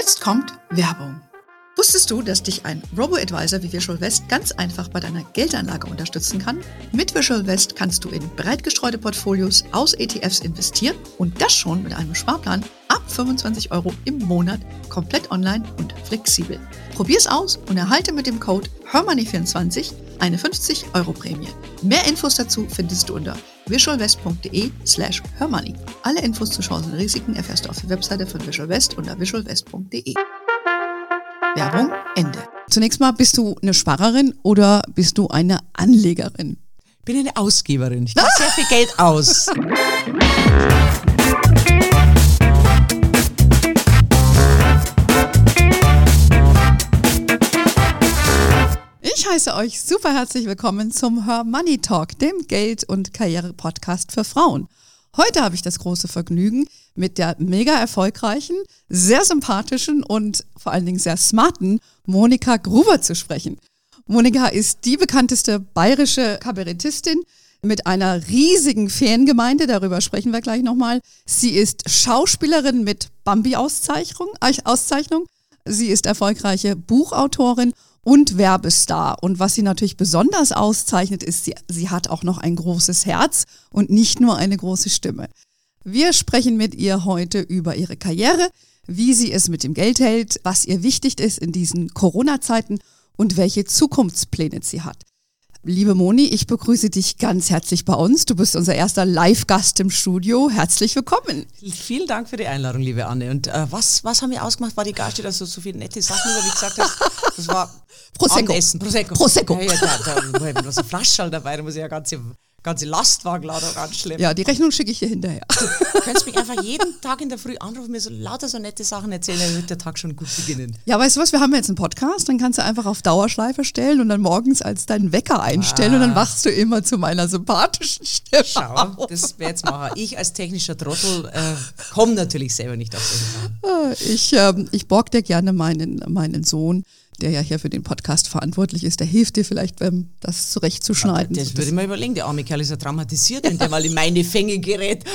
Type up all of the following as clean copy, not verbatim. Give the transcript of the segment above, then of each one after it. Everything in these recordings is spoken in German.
Jetzt kommt Werbung. Wusstest du, dass dich ein Robo-Advisor wie Visual West ganz einfach bei deiner Geldanlage unterstützen kann? Mit Visual West kannst du in breit gestreute Portfolios aus ETFs investieren und das schon mit einem Sparplan ab 25 € im Monat, komplett online und flexibel. Probier's aus und erhalte mit dem Code HERMONEY24 eine 50 € Prämie. Mehr Infos dazu findest du unter visualwest.de/hermoney. Alle Infos zu Chancen und Risiken erfährst du auf der Webseite von Visual West unter visualwest.de. Werbung Ende. Zunächst mal, bist du eine Sparerin oder bist du eine Anlegerin? Ich bin eine Ausgeberin. Ich gebe sehr viel Geld aus. Ich heiße euch super herzlich willkommen zum Her Money Talk, dem Geld- und Karriere-Podcast für Frauen. Heute habe ich das große Vergnügen, mit der mega erfolgreichen, sehr sympathischen und vor allen Dingen sehr smarten Monika Gruber zu sprechen. Monika ist die bekannteste bayerische Kabarettistin mit einer riesigen Fangemeinde, darüber sprechen wir gleich nochmal. Sie ist Schauspielerin mit Bambi-Auszeichnung. Sie ist erfolgreiche Buchautorin und Werbestar. Und was sie natürlich besonders auszeichnet, ist, sie hat auch noch ein großes Herz und nicht nur eine große Stimme. Wir sprechen mit ihr heute über ihre Karriere, wie sie es mit dem Geld hält, was ihr wichtig ist in diesen Corona-Zeiten und welche Zukunftspläne sie hat. Liebe Moni, ich begrüße dich ganz herzlich bei uns. Du bist unser erster Live-Gast im Studio. Herzlich willkommen. Vielen Dank für die Einladung, liebe Anne. Und was haben wir ausgemacht? War die Gage, dass du so viele nette Sachen über mich gesagt hast? Das war Prosecco. Abendessen. Prosecco. Ja, da war so eine Flasche dabei, da muss ich ja ganze Lastwagenladung anschleppen. Ja, die Rechnung schicke ich dir hinterher. Du könntest mich einfach jeden Tag in der Früh anrufen, mir so lauter so nette Sachen erzählen, dann wird der Tag schon gut beginnen. Ja, weißt du was, wir haben jetzt einen Podcast, dann kannst du einfach auf Dauerschleife stellen und dann morgens als deinen Wecker einstellen und dann wachst du immer zu meiner sympathischen Stimme. Schau, das wäre jetzt machen. Ich als technischer Trottel komme natürlich selber nicht auf solche Sachen. Ich borg dir gerne meinen Sohn, der ja hier für den Podcast verantwortlich ist, der hilft dir vielleicht, das zurechtzuschneiden. Das würde ich mal überlegen, der arme Kerl ist ja traumatisiert, wenn der mal in meine Fänge gerät.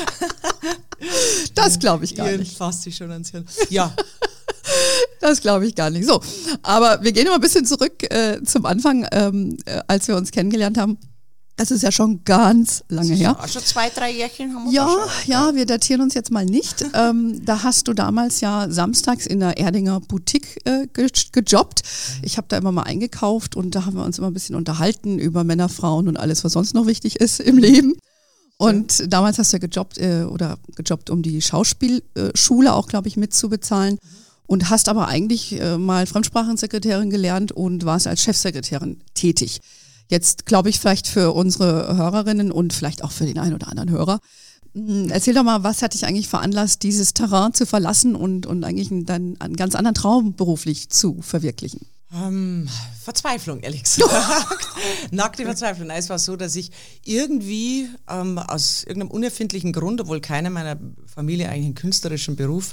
Das glaube ich gar nicht. Fasst sich schon ans Hirn. Ja. Das glaube ich gar nicht. So, aber wir gehen mal ein bisschen zurück zum Anfang, als wir uns kennengelernt haben. Das ist ja schon ganz lange her. Schon 2-3 Jährchen haben wir Ja, wir datieren uns jetzt mal nicht. Da hast du damals ja samstags in der Erdinger Boutique gejobbt. Ich habe da immer mal eingekauft und da haben wir uns immer ein bisschen unterhalten über Männer, Frauen und alles, was sonst noch wichtig ist im Leben. Und damals hast du ja gejobbt, um die Schauspielschule auch, glaube ich, mitzubezahlen. Und hast aber eigentlich mal Fremdsprachensekretärin gelernt und warst als Chefsekretärin tätig. Jetzt glaube ich vielleicht für unsere Hörerinnen und vielleicht auch für den einen oder anderen Hörer. Erzähl doch mal, was hat dich eigentlich veranlasst, dieses Terrain zu verlassen und eigentlich einen ganz anderen Traum beruflich zu verwirklichen? Verzweiflung, ehrlich gesagt. Nackte Verzweiflung. Es war so, dass ich irgendwie aus irgendeinem unerfindlichen Grund, obwohl keiner meiner Familie eigentlich einen künstlerischen Beruf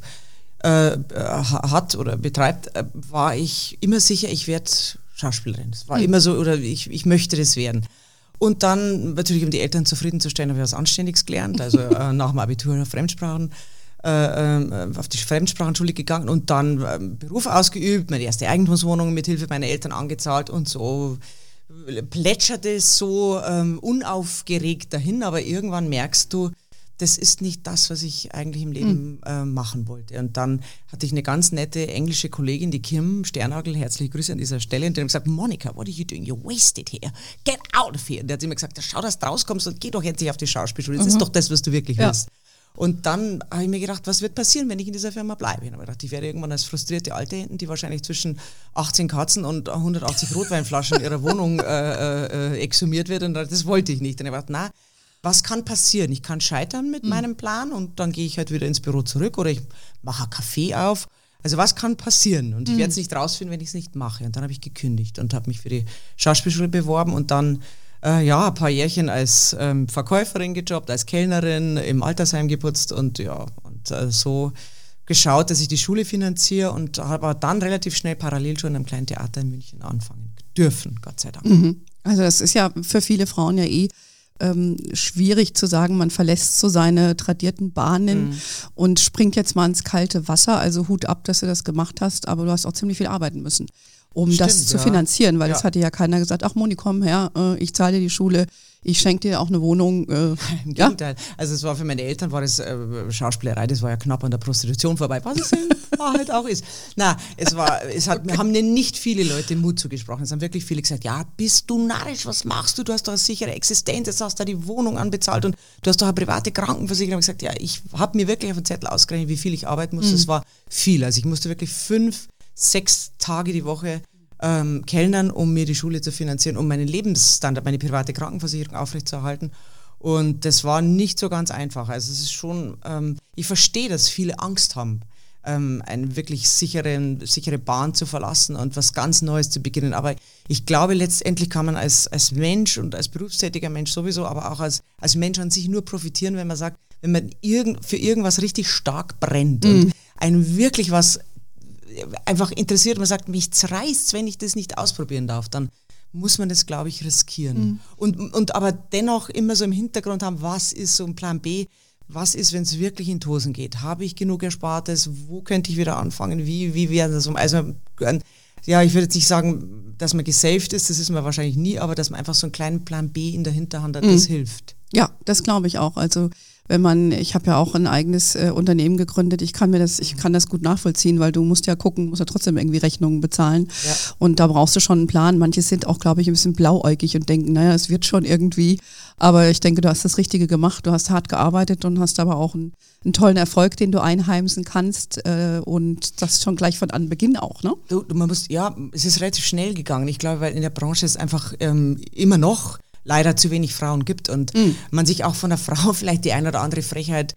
hat oder betreibt, war ich immer sicher, ich werde Schauspielerin. Das war immer so, oder ich möchte das werden. Und dann natürlich, um die Eltern zufriedenzustellen, habe ich was Anständiges gelernt. Also nach dem Abitur Fremdsprachen, auf die Fremdsprachenschule gegangen und dann Beruf ausgeübt, meine erste Eigentumswohnung mit Hilfe meiner Eltern angezahlt und so plätscherte es so unaufgeregt dahin, aber irgendwann merkst du, das ist nicht das, was ich eigentlich im Leben machen wollte. Und dann hatte ich eine ganz nette englische Kollegin, die Kim Sternhagel, herzliche Grüße an dieser Stelle, und die hat gesagt, Monika, what are you doing? You're wasted here. Get out of here. Und die hat immer gesagt, schau, dass du rauskommst und geh doch endlich auf die Schauspielschule. Das ist doch das, was du wirklich willst. Und dann habe ich mir gedacht, was wird passieren, wenn ich in dieser Firma bleibe? Ich habe gedacht, ich werde irgendwann als frustrierte Alte enden, die wahrscheinlich zwischen 18 Katzen und 180 Rotweinflaschen in ihrer Wohnung exhumiert wird. Und das wollte ich nicht. Und ich habe gedacht, was kann passieren? Ich kann scheitern mit meinem Plan und dann gehe ich halt wieder ins Büro zurück oder ich mache einen Kaffee auf. Also was kann passieren? Und ich werde es nicht rausfinden, wenn ich es nicht mache. Und dann habe ich gekündigt und habe mich für die Schauspielschule beworben und dann ein paar Jährchen als Verkäuferin gejobbt, als Kellnerin, im Altersheim geputzt und so geschaut, dass ich die Schule finanziere und habe dann relativ schnell parallel schon in einem kleinen Theater in München anfangen dürfen, Gott sei Dank. Also das ist ja für viele Frauen ja schwierig zu sagen, man verlässt so seine tradierten Bahnen und springt jetzt mal ins kalte Wasser. Also Hut ab, dass du das gemacht hast, aber du hast auch ziemlich viel arbeiten müssen, um das zu finanzieren, weil es hatte ja keiner gesagt, ach Moni, komm her, ich zahle dir die Schule, ich schenke dir auch eine Wohnung. Im Gegenteil. Also es war für meine Eltern, war das Schauspielerei, das war ja knapp an der Prostitution vorbei, was es in Wahrheit auch ist. Na, mir haben nicht viele Leute Mut zugesprochen. Es haben wirklich viele gesagt, ja, bist du narrisch, was machst du? Du hast doch eine sichere Existenz, jetzt hast du da die Wohnung anbezahlt und du hast doch eine private Krankenversicherung. Ich habe gesagt, ja, ich habe mir wirklich auf den Zettel ausgerechnet, wie viel ich arbeiten muss. Das war viel. Also ich musste wirklich 5-6 Tage die Woche kellnern, um mir die Schule zu finanzieren, um meinen Lebensstandard, meine private Krankenversicherung aufrechtzuerhalten. Und das war nicht so ganz einfach. Also es ist schon, ich verstehe, dass viele Angst haben, eine wirklich sichere Bahn zu verlassen und was ganz Neues zu beginnen. Aber ich glaube, letztendlich kann man als Mensch und als berufstätiger Mensch sowieso, aber auch als Mensch an sich nur profitieren, wenn man sagt, wenn man für irgendwas richtig stark brennt und einem wirklich was einfach interessiert, man sagt, mich zerreißt, wenn ich das nicht ausprobieren darf, dann muss man das, glaube ich, riskieren. Und aber dennoch immer so im Hintergrund haben, was ist so ein Plan B, was ist, wenn es wirklich in die Hosen geht? Habe ich genug Erspartes? Wo könnte ich wieder anfangen? Wie wäre das? Also, ja, ich würde jetzt nicht sagen, dass man gesaved ist, das ist man wahrscheinlich nie, aber dass man einfach so einen kleinen Plan B in der Hinterhand hat, das hilft. Ja, das glaube ich auch. Also ich habe ja auch ein eigenes Unternehmen gegründet, ich kann das gut nachvollziehen, weil du musst ja trotzdem irgendwie Rechnungen bezahlen und da brauchst du schon einen Plan. Manche sind auch, glaube ich, ein bisschen blauäugig und denken, naja, es wird schon irgendwie, aber ich denke, du hast das Richtige gemacht, du hast hart gearbeitet und hast aber auch einen tollen Erfolg, den du einheimsen kannst und das schon gleich von Anbeginn auch, ne? Es ist relativ schnell gegangen, ich glaube, weil in der Branche ist einfach immer noch leider zu wenig Frauen gibt und man sich auch von der Frau vielleicht die eine oder andere Frechheit,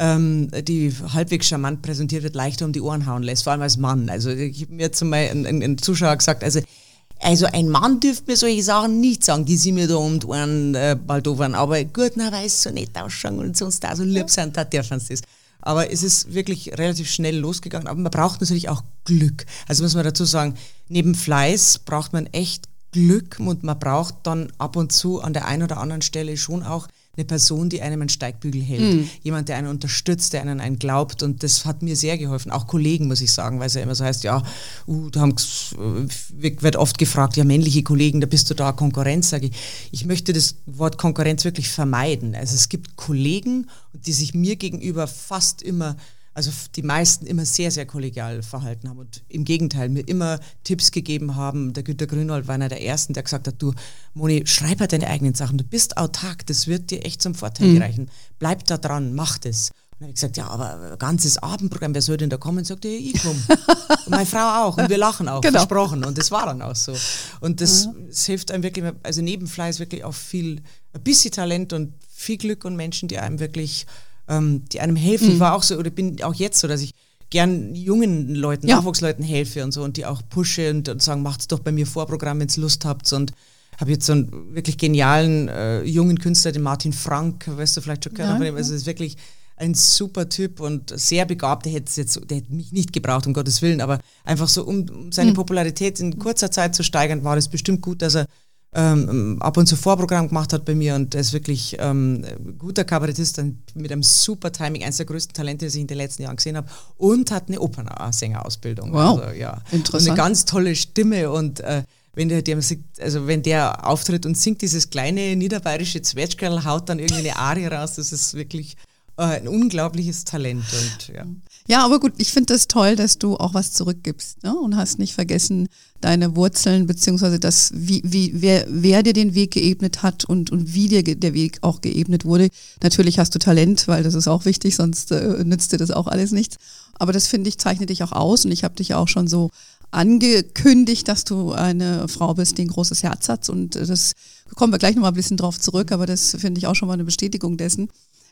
die halbwegs charmant präsentiert wird, leichter um die Ohren hauen lässt, vor allem als Mann. Also ich habe mir zum Beispiel ein Zuschauer gesagt, also ein Mann dürfte mir solche Sachen nicht sagen, die sie mir da um die Ohren baldowern, aber gut, na, weil es so nett ausschauen und sonst auch so lieb sind, da dürfen sie das. Aber es ist wirklich relativ schnell losgegangen, aber man braucht natürlich auch Glück. Also muss man dazu sagen, neben Fleiß braucht man echt Glück und man braucht dann ab und zu an der einen oder anderen Stelle schon auch eine Person, die einem einen Steigbügel hält. Jemand, der einen unterstützt, der einen glaubt und das hat mir sehr geholfen. Auch Kollegen, muss ich sagen, weil es ja immer so heißt, wird oft gefragt, ja, männliche Kollegen, da bist du da Konkurrenz, sage ich. Ich möchte das Wort Konkurrenz wirklich vermeiden. Also es gibt Kollegen, die sich mir gegenüber fast immer, also die meisten immer sehr, sehr kollegial verhalten haben und im Gegenteil mir immer Tipps gegeben haben. Der Günter Grünwald war einer der Ersten, der gesagt hat, du Moni, schreib halt deine eigenen Sachen, du bist autark, das wird dir echt zum Vorteil gereichen. Bleib da dran, mach das. Und dann habe ich gesagt, ja, aber ein ganzes Abendprogramm, wer soll denn da kommen? Und sagte, ja, ich komme. Und meine Frau auch und wir lachen auch, versprochen. Und das war dann auch so. Und das hilft einem wirklich, also neben Fleiß wirklich auch ein bisschen Talent und viel Glück und Menschen, die einem wirklich die einem helfen. Ich war auch so, oder bin auch jetzt so, dass ich gern jungen Leuten, Nachwuchsleuten helfe und so und die auch pushe und sagen, macht's doch bei mir Vorprogramm, wenn ihr Lust habt. Und habe jetzt so einen wirklich genialen jungen Künstler, den Martin Frank, weißt du vielleicht schon gehört von ihm, also ist wirklich ein super Typ und sehr begabt, der hätte mich nicht gebraucht, um Gottes Willen, aber einfach so, um seine Popularität in kurzer Zeit zu steigern, war das bestimmt gut, dass er ab und zu Vorprogramm gemacht hat bei mir und er ist wirklich guter Kabarettist mit einem super Timing, eines der größten Talente, die ich in den letzten Jahren gesehen habe und hat eine Opernsängerausbildung. Wow, also, ja. Interessant. Und eine ganz tolle Stimme und wenn der auftritt und singt dieses kleine niederbayerische Zwetschgerl, haut dann irgendwie eine Arie raus, das ist wirklich ein unglaubliches Talent. Und, ja, aber gut, ich finde das toll, dass du auch was zurückgibst, ne? Und hast nicht vergessen deine Wurzeln, beziehungsweise das, wer dir den Weg geebnet hat und wie dir der Weg auch geebnet wurde. Natürlich hast du Talent, weil das ist auch wichtig, sonst nützt dir das auch alles nichts. Aber das, finde ich, zeichnet dich auch aus und ich habe dich auch schon so angekündigt, dass du eine Frau bist, die ein großes Herz hat und das kommen wir gleich nochmal ein bisschen drauf zurück, aber das finde ich auch schon mal eine Bestätigung dessen.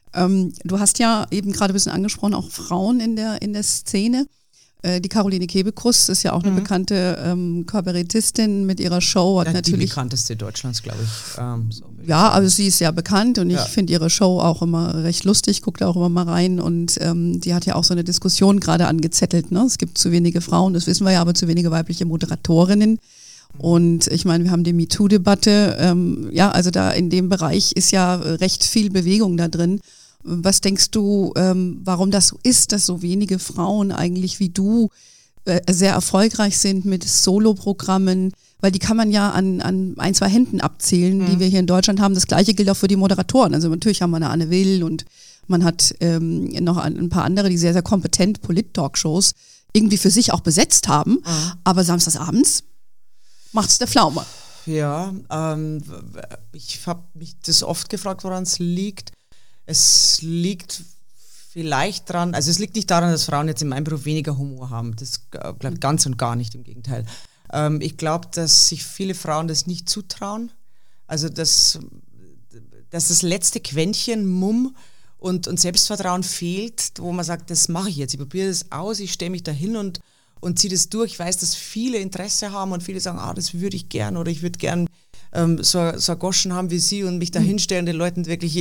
Du hast ja eben gerade ein bisschen angesprochen, auch Frauen in der Szene. Die Caroline Kebekus ist ja auch eine bekannte Kabarettistin mit ihrer Show. Hat natürlich die bekannteste Deutschlands, glaube ich. Aber sie ist ja bekannt und ich finde ihre Show auch immer recht lustig, gucke da auch immer mal rein und die hat ja auch so eine Diskussion gerade angezettelt. Ne? Es gibt zu wenige Frauen, das wissen wir ja, aber zu wenige weibliche Moderatorinnen. Und ich meine, wir haben die MeToo-Debatte, also da in dem Bereich ist ja recht viel Bewegung da drin. Was denkst du, warum das so ist, dass so wenige Frauen eigentlich wie du sehr erfolgreich sind mit Solo-Programmen? Weil die kann man ja an 1, 2 Händen abzählen, die wir hier in Deutschland haben. Das Gleiche gilt auch für die Moderatoren. Also natürlich haben wir eine Anne Will und man hat noch ein paar andere, die sehr, sehr kompetent Polit-Talkshows irgendwie für sich auch besetzt haben. Aber samstagsabends macht's der Pflaume. Ja, ich habe mich das oft gefragt, woran es liegt. Es liegt vielleicht dran, also es liegt nicht daran, dass Frauen jetzt in meinem Beruf weniger Humor haben. Das glaube ich ganz und gar nicht, im Gegenteil. Ich glaube, dass sich viele Frauen das nicht zutrauen. Also dass das letzte Quäntchen Mumm und Selbstvertrauen fehlt, wo man sagt, das mache ich jetzt, ich probiere das aus, ich stelle mich da hin und ziehe das durch. Ich weiß, dass viele Interesse haben und viele sagen, das würde ich gern oder ich würde gern so ein Goschen haben wie Sie und mich da hinstellen, den Leuten wirklich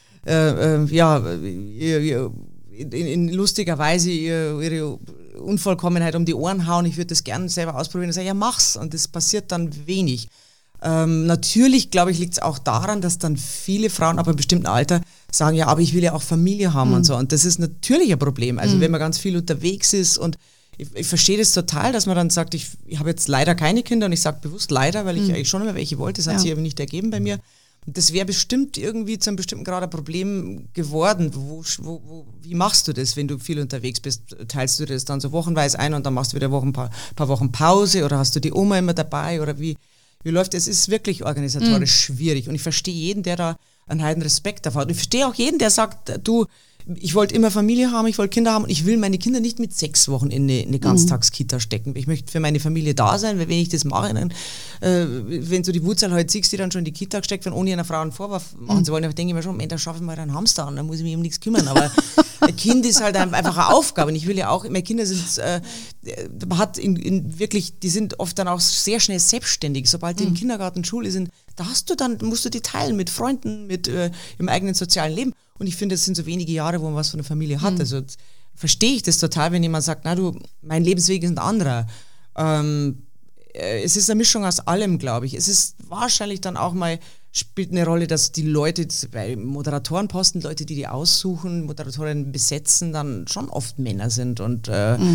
in lustiger Weise ihre Unvollkommenheit um die Ohren hauen. Ich würde das gerne selber ausprobieren. Ich sage, ja, mach's. Und das passiert dann wenig. Natürlich, glaube ich, liegt es auch daran, dass dann viele Frauen ab einem bestimmten Alter sagen, ja, aber ich will ja auch Familie haben und so. Und das ist natürlich ein Problem. Also wenn man ganz viel unterwegs ist und ich verstehe das total, dass man dann sagt, ich habe jetzt leider keine Kinder und ich sage bewusst leider, weil ich eigentlich schon immer welche wollte. Das hat sich aber nicht ergeben bei mir. Das wäre bestimmt irgendwie zu einem bestimmten Grad ein Problem geworden. Wie machst du das, wenn du viel unterwegs bist? Teilst du das dann so wochenweise ein und dann machst du wieder ein paar Wochen Pause oder hast du die Oma immer dabei oder wie läuft es? Es ist wirklich organisatorisch schwierig und ich verstehe jeden, der da einen heiden Respekt davor hat. Und ich verstehe auch jeden, der sagt, du, ich wollte immer Familie haben, ich wollte Kinder haben und ich will meine Kinder nicht mit 6 Wochen in eine Ganztagskita stecken. Ich möchte für meine Familie da sein, weil wenn ich das mache, dann, wenn so die Wurzel halt siehst, die dann schon in die Kita gesteckt werden, ohne einer Frau einen Vorwurf machen zu wollen, dann denke ich mir schon, da schaffe ich mal einen Hamster an, dann muss ich mich um nichts kümmern. Aber ein Kind ist halt einfach eine Aufgabe und ich will ja auch, meine Kinder sind, die sind oft dann auch sehr schnell selbstständig. Sobald die im Kindergarten, Schule sind, musst du die teilen mit Freunden, mit im eigenen sozialen Leben. Und ich finde, es sind so wenige Jahre, wo man was von der Familie hat. Also verstehe ich das total, wenn jemand sagt, mein Lebensweg ist ein anderer. Es ist eine Mischung aus allem, glaube ich. Es ist wahrscheinlich dann auch mal, spielt eine Rolle, dass die Leute bei Moderatorenposten, Leute, die aussuchen, Moderatorinnen besetzen, dann schon oft Männer sind und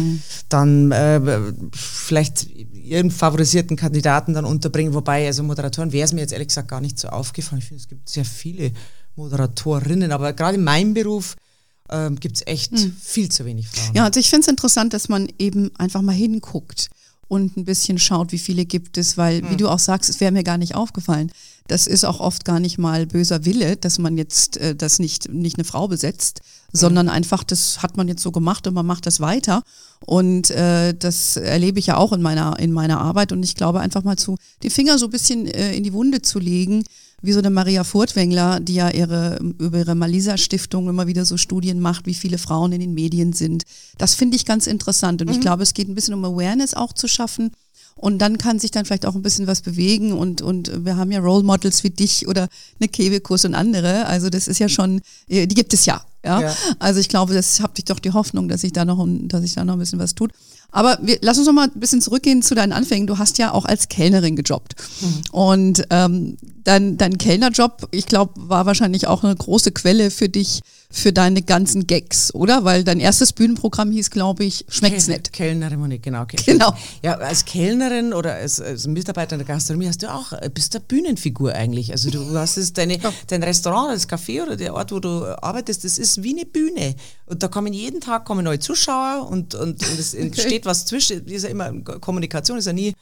dann vielleicht ihren favorisierten Kandidaten dann unterbringen. Wobei, also Moderatoren wäre es mir jetzt ehrlich gesagt gar nicht so aufgefallen. Ich finde, es gibt sehr viele Moderatorinnen, aber gerade in meinem Beruf gibt es echt viel zu wenig Frauen. Ja, also ich finde es interessant, dass man eben einfach mal hinguckt und ein bisschen schaut, wie viele gibt es, weil, wie du auch sagst, es wäre mir gar nicht aufgefallen. Das ist auch oft gar nicht mal böser Wille, dass man jetzt das nicht eine Frau besetzt, sondern einfach, das hat man jetzt so gemacht und man macht das weiter. Und das erlebe ich ja auch in meiner Arbeit und ich glaube einfach mal die Finger so ein bisschen in die Wunde zu legen, wie so eine Maria Furtwängler, die ja über ihre Malisa-Stiftung immer wieder so Studien macht, wie viele Frauen in den Medien sind. Das finde ich ganz interessant und ich glaube, es geht ein bisschen um Awareness auch zu schaffen und dann kann sich dann vielleicht auch ein bisschen was bewegen und wir haben ja Role Models wie dich oder eine Kebekus und andere, also das ist ja schon, die gibt es ja. Ja? Also ich glaube, das habe ich doch die Hoffnung, dass sich da noch ein bisschen was tut. Aber lass uns noch mal ein bisschen zurückgehen zu deinen Anfängen. Du hast ja auch als Kellnerin gejobbt. Und dein Kellnerjob, ich glaube, war wahrscheinlich auch eine große Quelle für dich, für deine ganzen Gags, oder? Weil dein erstes Bühnenprogramm hieß, glaube ich, Schmeckt's nicht. Kellnerin, Monique, genau. Genau. Ja, als Kellnerin oder als Mitarbeiter in der Gastronomie bist du eine Bühnenfigur eigentlich. Also du hast dein Restaurant, das Café oder der Ort, wo du arbeitest, das ist wie eine Bühne. Und da jeden Tag neue Zuschauer und es entsteht was zwischen. Das ist ja immer Kommunikation, ist ja nie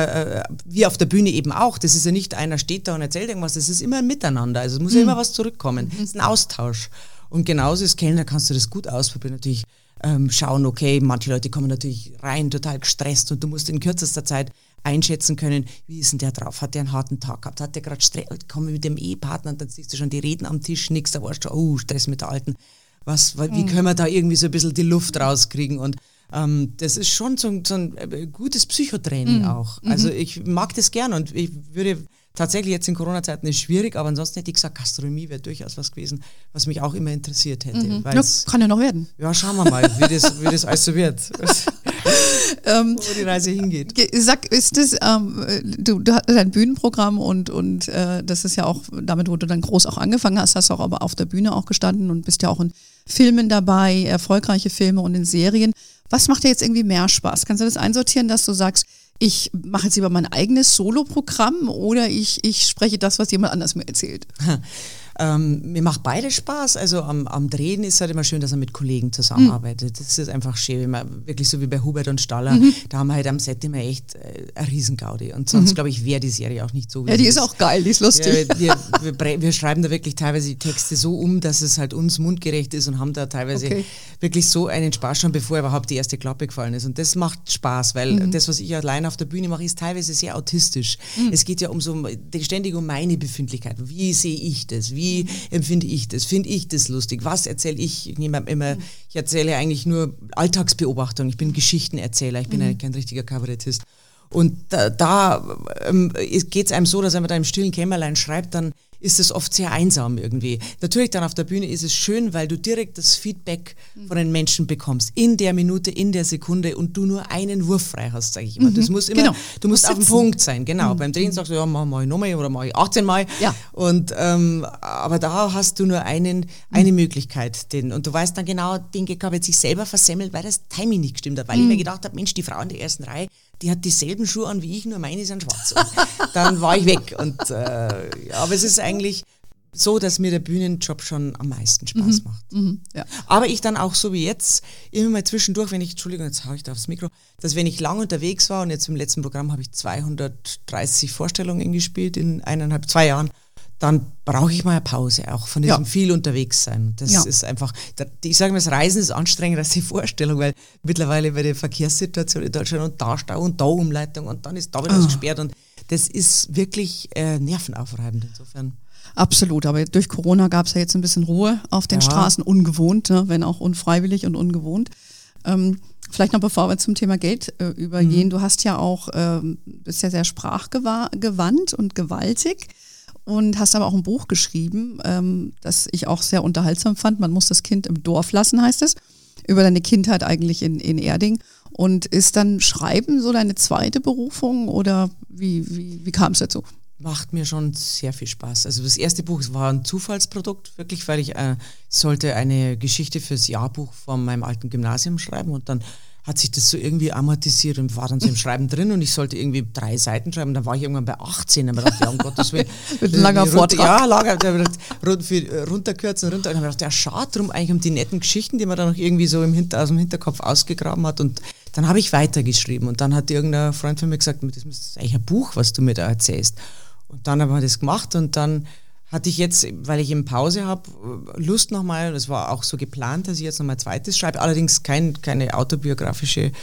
wie auf der Bühne eben auch. Das ist ja nicht einer steht da und erzählt irgendwas, das ist immer ein Miteinander. Also es muss ja immer was zurückkommen. Es ist ein Austausch. Und genauso als Kellner kannst du das gut ausprobieren. Natürlich schauen, okay, manche Leute kommen natürlich rein, total gestresst und du musst in kürzester Zeit einschätzen können, wie ist denn der drauf? Hat der einen harten Tag gehabt? Hat der gerade Stress? Kommen mit dem Ehepartner und dann siehst du schon die Reden am Tisch, nix, da warst du, Stress mit der Alten. Wie können wir da irgendwie so ein bisschen die Luft rauskriegen? Und das ist schon so ein gutes Psychotraining auch. Also ich mag das gern und ich würde tatsächlich jetzt in Corona-Zeiten ist schwierig, aber ansonsten hätte ich gesagt, Gastronomie wäre durchaus was gewesen, was mich auch immer interessiert hätte. Ja, kann ja noch werden. Ja, schauen wir mal, wie das alles so wird. Wo die Reise hingeht. Sag, ist das, du hast dein Bühnenprogramm und das ist ja auch damit, wo du dann groß auch angefangen hast auch aber auf der Bühne auch gestanden und bist ja auch in Filmen dabei, erfolgreiche Filme und in Serien. Was macht dir jetzt irgendwie mehr Spaß? Kannst du das einsortieren, dass du sagst, ich mache jetzt lieber mein eigenes Soloprogramm oder ich spreche das, was jemand anders mir erzählt? Mir macht beides Spaß. Also am Drehen ist halt immer schön, dass man mit Kollegen zusammenarbeitet. Das ist einfach schön, wenn man wirklich so wie bei Hubert und Staller, da haben wir halt am Set immer echt eine Riesengaudi. Und sonst, glaube ich, wäre die Serie auch nicht so, wie die ist auch geil, die ist lustig. Ja, wir schreiben da wirklich teilweise die Texte so dass es halt uns mundgerecht ist und haben da teilweise wirklich so einen Spaß schon, bevor überhaupt die erste Klappe gefallen ist. Und das macht Spaß, weil das, was ich allein auf der Bühne mache, ist teilweise sehr autistisch. Es geht ja ständig um meine Befindlichkeit. Wie sehe ich das? Wie empfinde ich das? Finde ich das lustig? Was erzähle ich? Ich erzähle eigentlich nur Alltagsbeobachtung. Ich bin Geschichtenerzähler. Ich bin eigentlich kein richtiger Kabarettist. Und da geht es einem so, dass wenn man da im stillen Kämmerlein schreibt, dann ist es oft sehr einsam irgendwie. Natürlich dann auf der Bühne ist es schön, weil du direkt das Feedback von den Menschen bekommst. In der Minute, in der Sekunde und du nur einen Wurf frei hast, sage ich immer. Das muss immer, du musst auf dem Punkt sein, genau. Beim Drehen sagst du, ja, mach ich nochmal oder mach ich 18 Mal. Ja. Und, aber da hast du nur eine Möglichkeit. Und du weißt dann genau, den Gag habe ich jetzt sich selber versemmelt, weil das Timing nicht gestimmt hat. Weil ich mir gedacht habe, Mensch, die Frau in der ersten Reihe, die hat dieselben Schuhe an wie ich, nur meine sind schwarz. Und dann war ich weg. Und, aber es ist eigentlich so, dass mir der Bühnenjob schon am meisten Spaß macht. Ja. Aber ich dann auch so wie jetzt, immer mal zwischendurch, Entschuldigung, jetzt haue ich da aufs Mikro, dass wenn ich lang unterwegs war und jetzt im letzten Programm habe ich 230 Vorstellungen gespielt in 2 Jahren, dann brauche ich mal eine Pause, auch von diesem viel unterwegs sein. Das ist einfach, ich sage mal, das Reisen ist anstrengender als die Vorstellung, weil mittlerweile bei der Verkehrssituation in Deutschland und da Stau und da Umleitung und dann ist da wieder was gesperrt und das ist wirklich nervenaufreibend insofern. Absolut, aber durch Corona gab es ja jetzt ein bisschen Ruhe auf den Straßen, ungewohnt, ne, wenn auch unfreiwillig und ungewohnt. Vielleicht noch bevor wir zum Thema Geld übergehen, du hast ja auch, bist ja sehr sprachgewandt und gewaltig. Und hast aber auch ein Buch geschrieben, das ich auch sehr unterhaltsam fand. Man muss das Kind im Dorf lassen, heißt es, über deine Kindheit eigentlich in Erding. Und ist dann Schreiben so deine zweite Berufung oder wie kam es dazu? Macht mir schon sehr viel Spaß. Also das erste Buch war ein Zufallsprodukt, wirklich, weil ich sollte eine Geschichte fürs Jahrbuch von meinem alten Gymnasium schreiben und dann hat sich das so irgendwie amortisiert und war dann so im Schreiben drin und ich sollte irgendwie 3 Seiten schreiben. Dann war ich irgendwann bei 18 und habe gedacht, ja, um Gottes Willen. Mit einem langen Vortrag. Ja, runterkürzen. Und dann habe ich gedacht, ja, schade drum eigentlich um die netten Geschichten, die man dann noch irgendwie so aus dem Hinterkopf ausgegraben hat. Und dann habe ich weitergeschrieben und dann hat irgendein Freund von mir gesagt, das ist eigentlich ein Buch, was du mir da erzählst. Und dann haben wir das gemacht und dann hatte ich jetzt, weil ich eben Pause habe, Lust nochmal, das war auch so geplant, dass ich jetzt nochmal ein zweites schreibe, allerdings keine autobiografische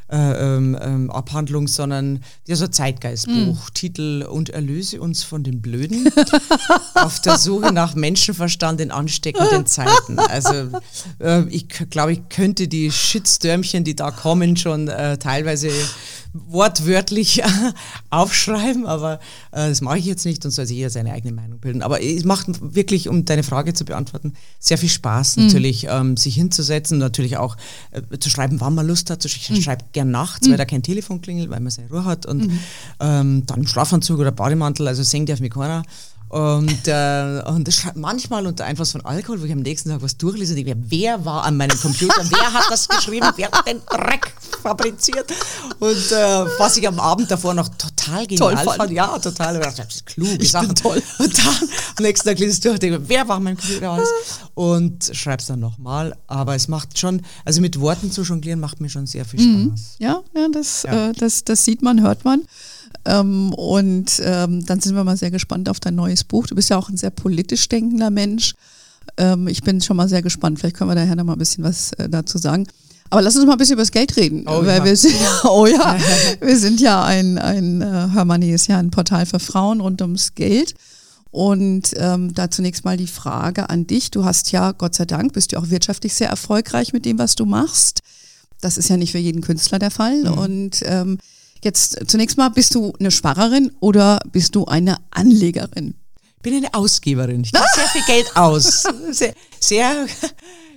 Abhandlung, sondern so ein Zeitgeistbuch, Titel „Und erlöse uns von den Blöden", auf der Suche nach Menschenverstand in ansteckenden Zeiten. Also ich glaube, ich könnte die Shitstürmchen, die da kommen, schon teilweise wortwörtlich aufschreiben, aber das mache ich jetzt nicht und soll sich jeder seine eigene Meinung bilden. Aber es macht wirklich, um deine Frage zu beantworten, sehr viel Spaß natürlich, sich hinzusetzen, natürlich auch zu schreiben, wann man Lust hat. Ich schreibe gern nachts, weil da kein Telefon klingelt, weil man seine Ruhe hat und dann im Schlafanzug oder Bademantel, also singen darf mich keiner. Und das schreibt manchmal unter Einfluss von Alkohol, wo ich am nächsten Tag was durchlese und denke, wer war an meinem Computer, wer hat das geschrieben, wer hat den Dreck fabriziert und was ich am Abend davor noch total genial fand. Ja, total, das ist klug. Ich bin toll. Und dann am nächsten Tag lese ich es durch und denke, wer war an meinem Computer alles und schreibe es dann nochmal, aber es macht schon, also mit Worten zu jonglieren macht mir schon sehr viel Spaß. Ja, das sieht man, hört man. Dann sind wir mal sehr gespannt auf dein neues Buch. Du bist ja auch ein sehr politisch denkender Mensch. Ich bin schon mal sehr gespannt. Vielleicht können wir daher noch mal ein bisschen was dazu sagen. Aber lass uns mal ein bisschen über das Geld reden. Wir sind ja ein Hörmoney ist ja ein Portal für Frauen rund ums Geld. Und da zunächst mal die Frage an dich. Du hast ja, Gott sei Dank, bist du auch wirtschaftlich sehr erfolgreich mit dem, was du machst. Das ist ja nicht für jeden Künstler der Fall. Und jetzt zunächst mal, bist du eine Sparerin oder bist du eine Anlegerin? Ich bin eine Ausgeberin. Ich gebe sehr viel Geld aus. Sehr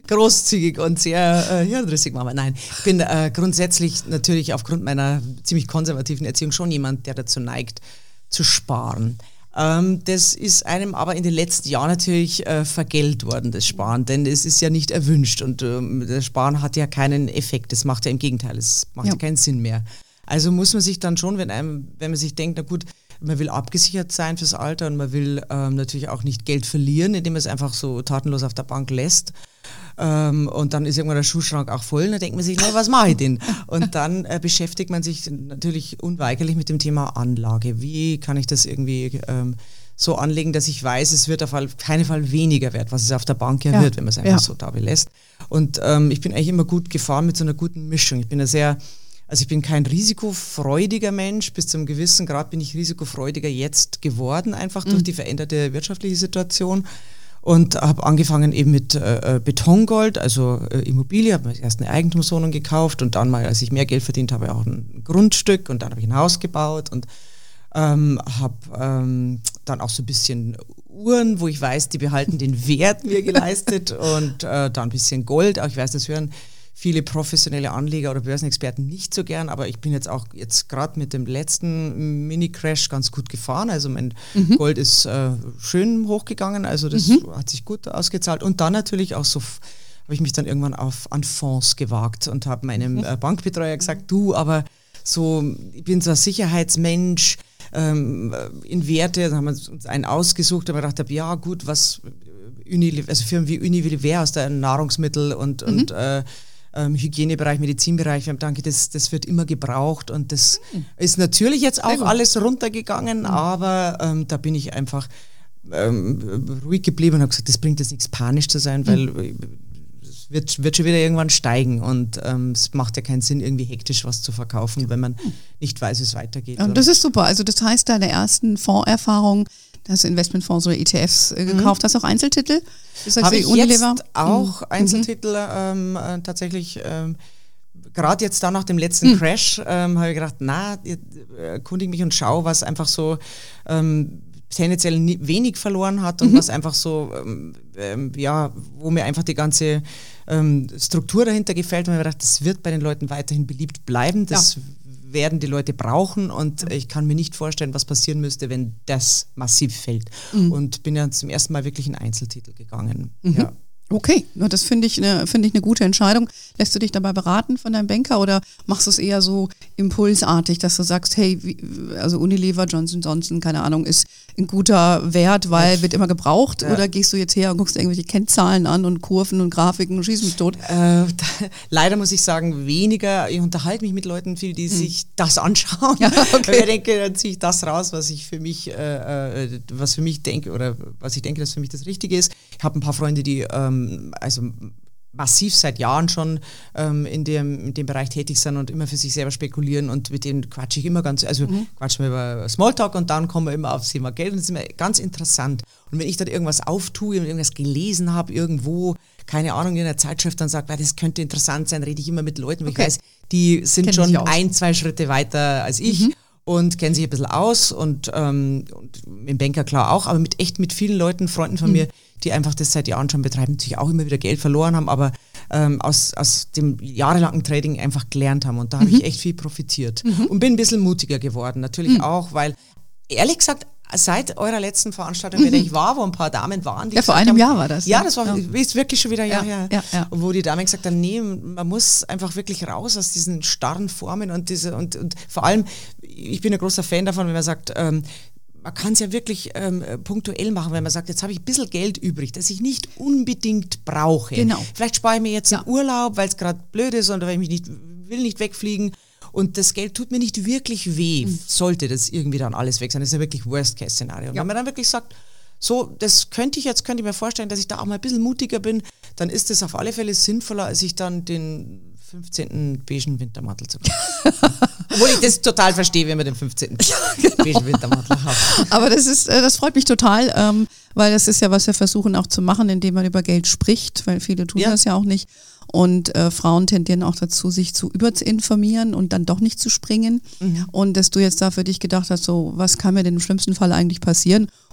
großzügig und sehr hirnrissig, Mama. Nein, ich bin grundsätzlich natürlich aufgrund meiner ziemlich konservativen Erziehung schon jemand, der dazu neigt, zu sparen. Das ist einem aber in den letzten Jahren natürlich vergällt worden, das Sparen, denn es ist ja nicht erwünscht und das Sparen hat ja keinen Effekt, das macht ja im Gegenteil, es macht ja keinen Sinn mehr. Also muss man sich dann schon, wenn man sich denkt, na gut, man will abgesichert sein fürs Alter und man will natürlich auch nicht Geld verlieren, indem man es einfach so tatenlos auf der Bank lässt. Und dann ist irgendwann der Schuhschrank auch voll und dann denkt man sich, na, was mache ich denn? Und dann beschäftigt man sich natürlich unweigerlich mit dem Thema Anlage. Wie kann ich das irgendwie so anlegen, dass ich weiß, es wird auf keinen Fall weniger wert, was es auf der Bank ja wird, wenn man es einfach so da belässt. Und ich bin eigentlich immer gut gefahren mit so einer guten Mischung. Ich bin kein risikofreudiger Mensch, bis zu einem gewissen Grad bin ich risikofreudiger jetzt geworden, einfach durch die veränderte wirtschaftliche Situation. Und habe angefangen eben mit Betongold, also Immobilie, habe mir erst eine Eigentumswohnung gekauft und dann mal, als ich mehr Geld verdient habe, auch ein Grundstück und dann habe ich ein Haus gebaut und habe dann auch so ein bisschen Uhren, wo ich weiß, die behalten den Wert mir geleistet und dann ein bisschen Gold, auch ich weiß, das hören viele professionelle Anleger oder Börsenexperten nicht so gern, aber ich bin jetzt gerade mit dem letzten Mini-Crash ganz gut gefahren. Also mein Gold ist schön hochgegangen, also das hat sich gut ausgezahlt. Und dann natürlich auch so habe ich mich dann irgendwann an Fonds gewagt und habe meinem Bankbetreuer gesagt, du, aber so, ich bin so ein Sicherheitsmensch in Werte, dann haben wir uns einen ausgesucht, aber ich gedacht habe, ja gut, also Firmen wie Unilever aus der Nahrungsmittel und Hygienebereich, Medizinbereich, wir haben gedacht, das wird immer gebraucht und das ist natürlich jetzt auch alles runtergegangen, aber da bin ich einfach ruhig geblieben und habe gesagt, das bringt jetzt nichts, panisch zu sein, weil es wird schon wieder irgendwann steigen und es macht ja keinen Sinn, irgendwie hektisch was zu verkaufen, wenn man nicht weiß, wie es weitergeht. Und das ist super, also das heißt, deine ersten Fondserfahrungen, hast du Investmentfonds oder ETFs gekauft, hast du auch Einzeltitel? Habe ich Unilever? Jetzt auch Einzeltitel tatsächlich, gerade jetzt da nach dem letzten Crash, habe ich gedacht, erkundige mich und schau, was einfach so tendenziell wenig verloren hat und was einfach so, wo mir einfach die ganze Struktur dahinter gefällt und ich habe gedacht, das wird bei den Leuten weiterhin beliebt bleiben, das werden die Leute brauchen und ich kann mir nicht vorstellen, was passieren müsste, wenn das massiv fällt. Und bin ja zum ersten Mal wirklich in Einzeltitel gegangen. Ja. Okay, das finde ich eine gute Entscheidung. Lässt du dich dabei beraten von deinem Banker oder machst du es eher so impulsartig, dass du sagst, hey, also Unilever, Johnson & Johnson, keine Ahnung, ist ein guter Wert, weil wird immer gebraucht, oder gehst du jetzt her und guckst irgendwelche Kennzahlen an und Kurven und Grafiken und schießt mich tot? Leider muss ich sagen, weniger. Ich unterhalte mich mit Leuten viel, die sich das anschauen. Ja, okay. Ich denke, dann ziehe ich das raus, was ich für mich denke oder was ich denke, dass für mich das Richtige ist. Ich habe ein paar Freunde, die massiv seit Jahren schon in dem Bereich tätig sind und immer für sich selber spekulieren und mit denen quatsche ich immer quatschen wir über Smalltalk und dann kommen wir immer aufs Thema Geld und das ist immer ganz interessant. Und wenn ich dann irgendwas auftue und irgendwas gelesen habe irgendwo, keine Ahnung, in einer Zeitschrift, dann sagt, das könnte interessant sein, rede ich immer mit Leuten, weil ich weiß, die sind schon 1-2 Schritte weiter als ich. Und kennen sich ein bisschen aus und im Banker klar auch, aber mit vielen Leuten, Freunden von mir, die einfach das seit Jahren schon betreiben, natürlich auch immer wieder Geld verloren haben, aber aus dem jahrelangen Trading einfach gelernt haben und da habe ich echt viel profitiert und bin ein bisschen mutiger geworden, natürlich auch, weil ehrlich gesagt, seit eurer letzten Veranstaltung, bei der ich war, wo ein paar Damen waren, die vor einem Jahr war das. Ja, das war ist wirklich schon wieder ein Jahr her. Ja. Wo die Damen gesagt haben, nee, man muss einfach wirklich raus aus diesen starren Formen und vor allem, ich bin ein großer Fan davon, wenn man sagt, man kann es ja wirklich punktuell machen, wenn man sagt, jetzt habe ich ein bisschen Geld übrig, das ich nicht unbedingt brauche. Genau. Vielleicht spare ich mir jetzt einen Urlaub, weil es gerade blöd ist oder weil ich will nicht wegfliegen. Und das Geld tut mir nicht wirklich weh, sollte das irgendwie dann alles weg sein. Das ist ja wirklich Worst-Case-Szenario. Und wenn man dann wirklich sagt, so, das könnte ich mir vorstellen, dass ich da auch mal ein bisschen mutiger bin, dann ist das auf alle Fälle sinnvoller, als ich dann den 15. beigen Wintermantel zu kaufen. Obwohl ich das total verstehe, wenn man den 15. beigen Wintermantel hat. Aber das freut mich total, weil das ist ja, was wir versuchen auch zu machen, indem man über Geld spricht, weil viele tun das ja auch nicht. Und Frauen tendieren auch dazu, sich zu überzuinformieren und dann doch nicht zu springen. Und dass du jetzt da für dich gedacht hast, so, was kann mir denn im schlimmsten Fall eigentlich passieren?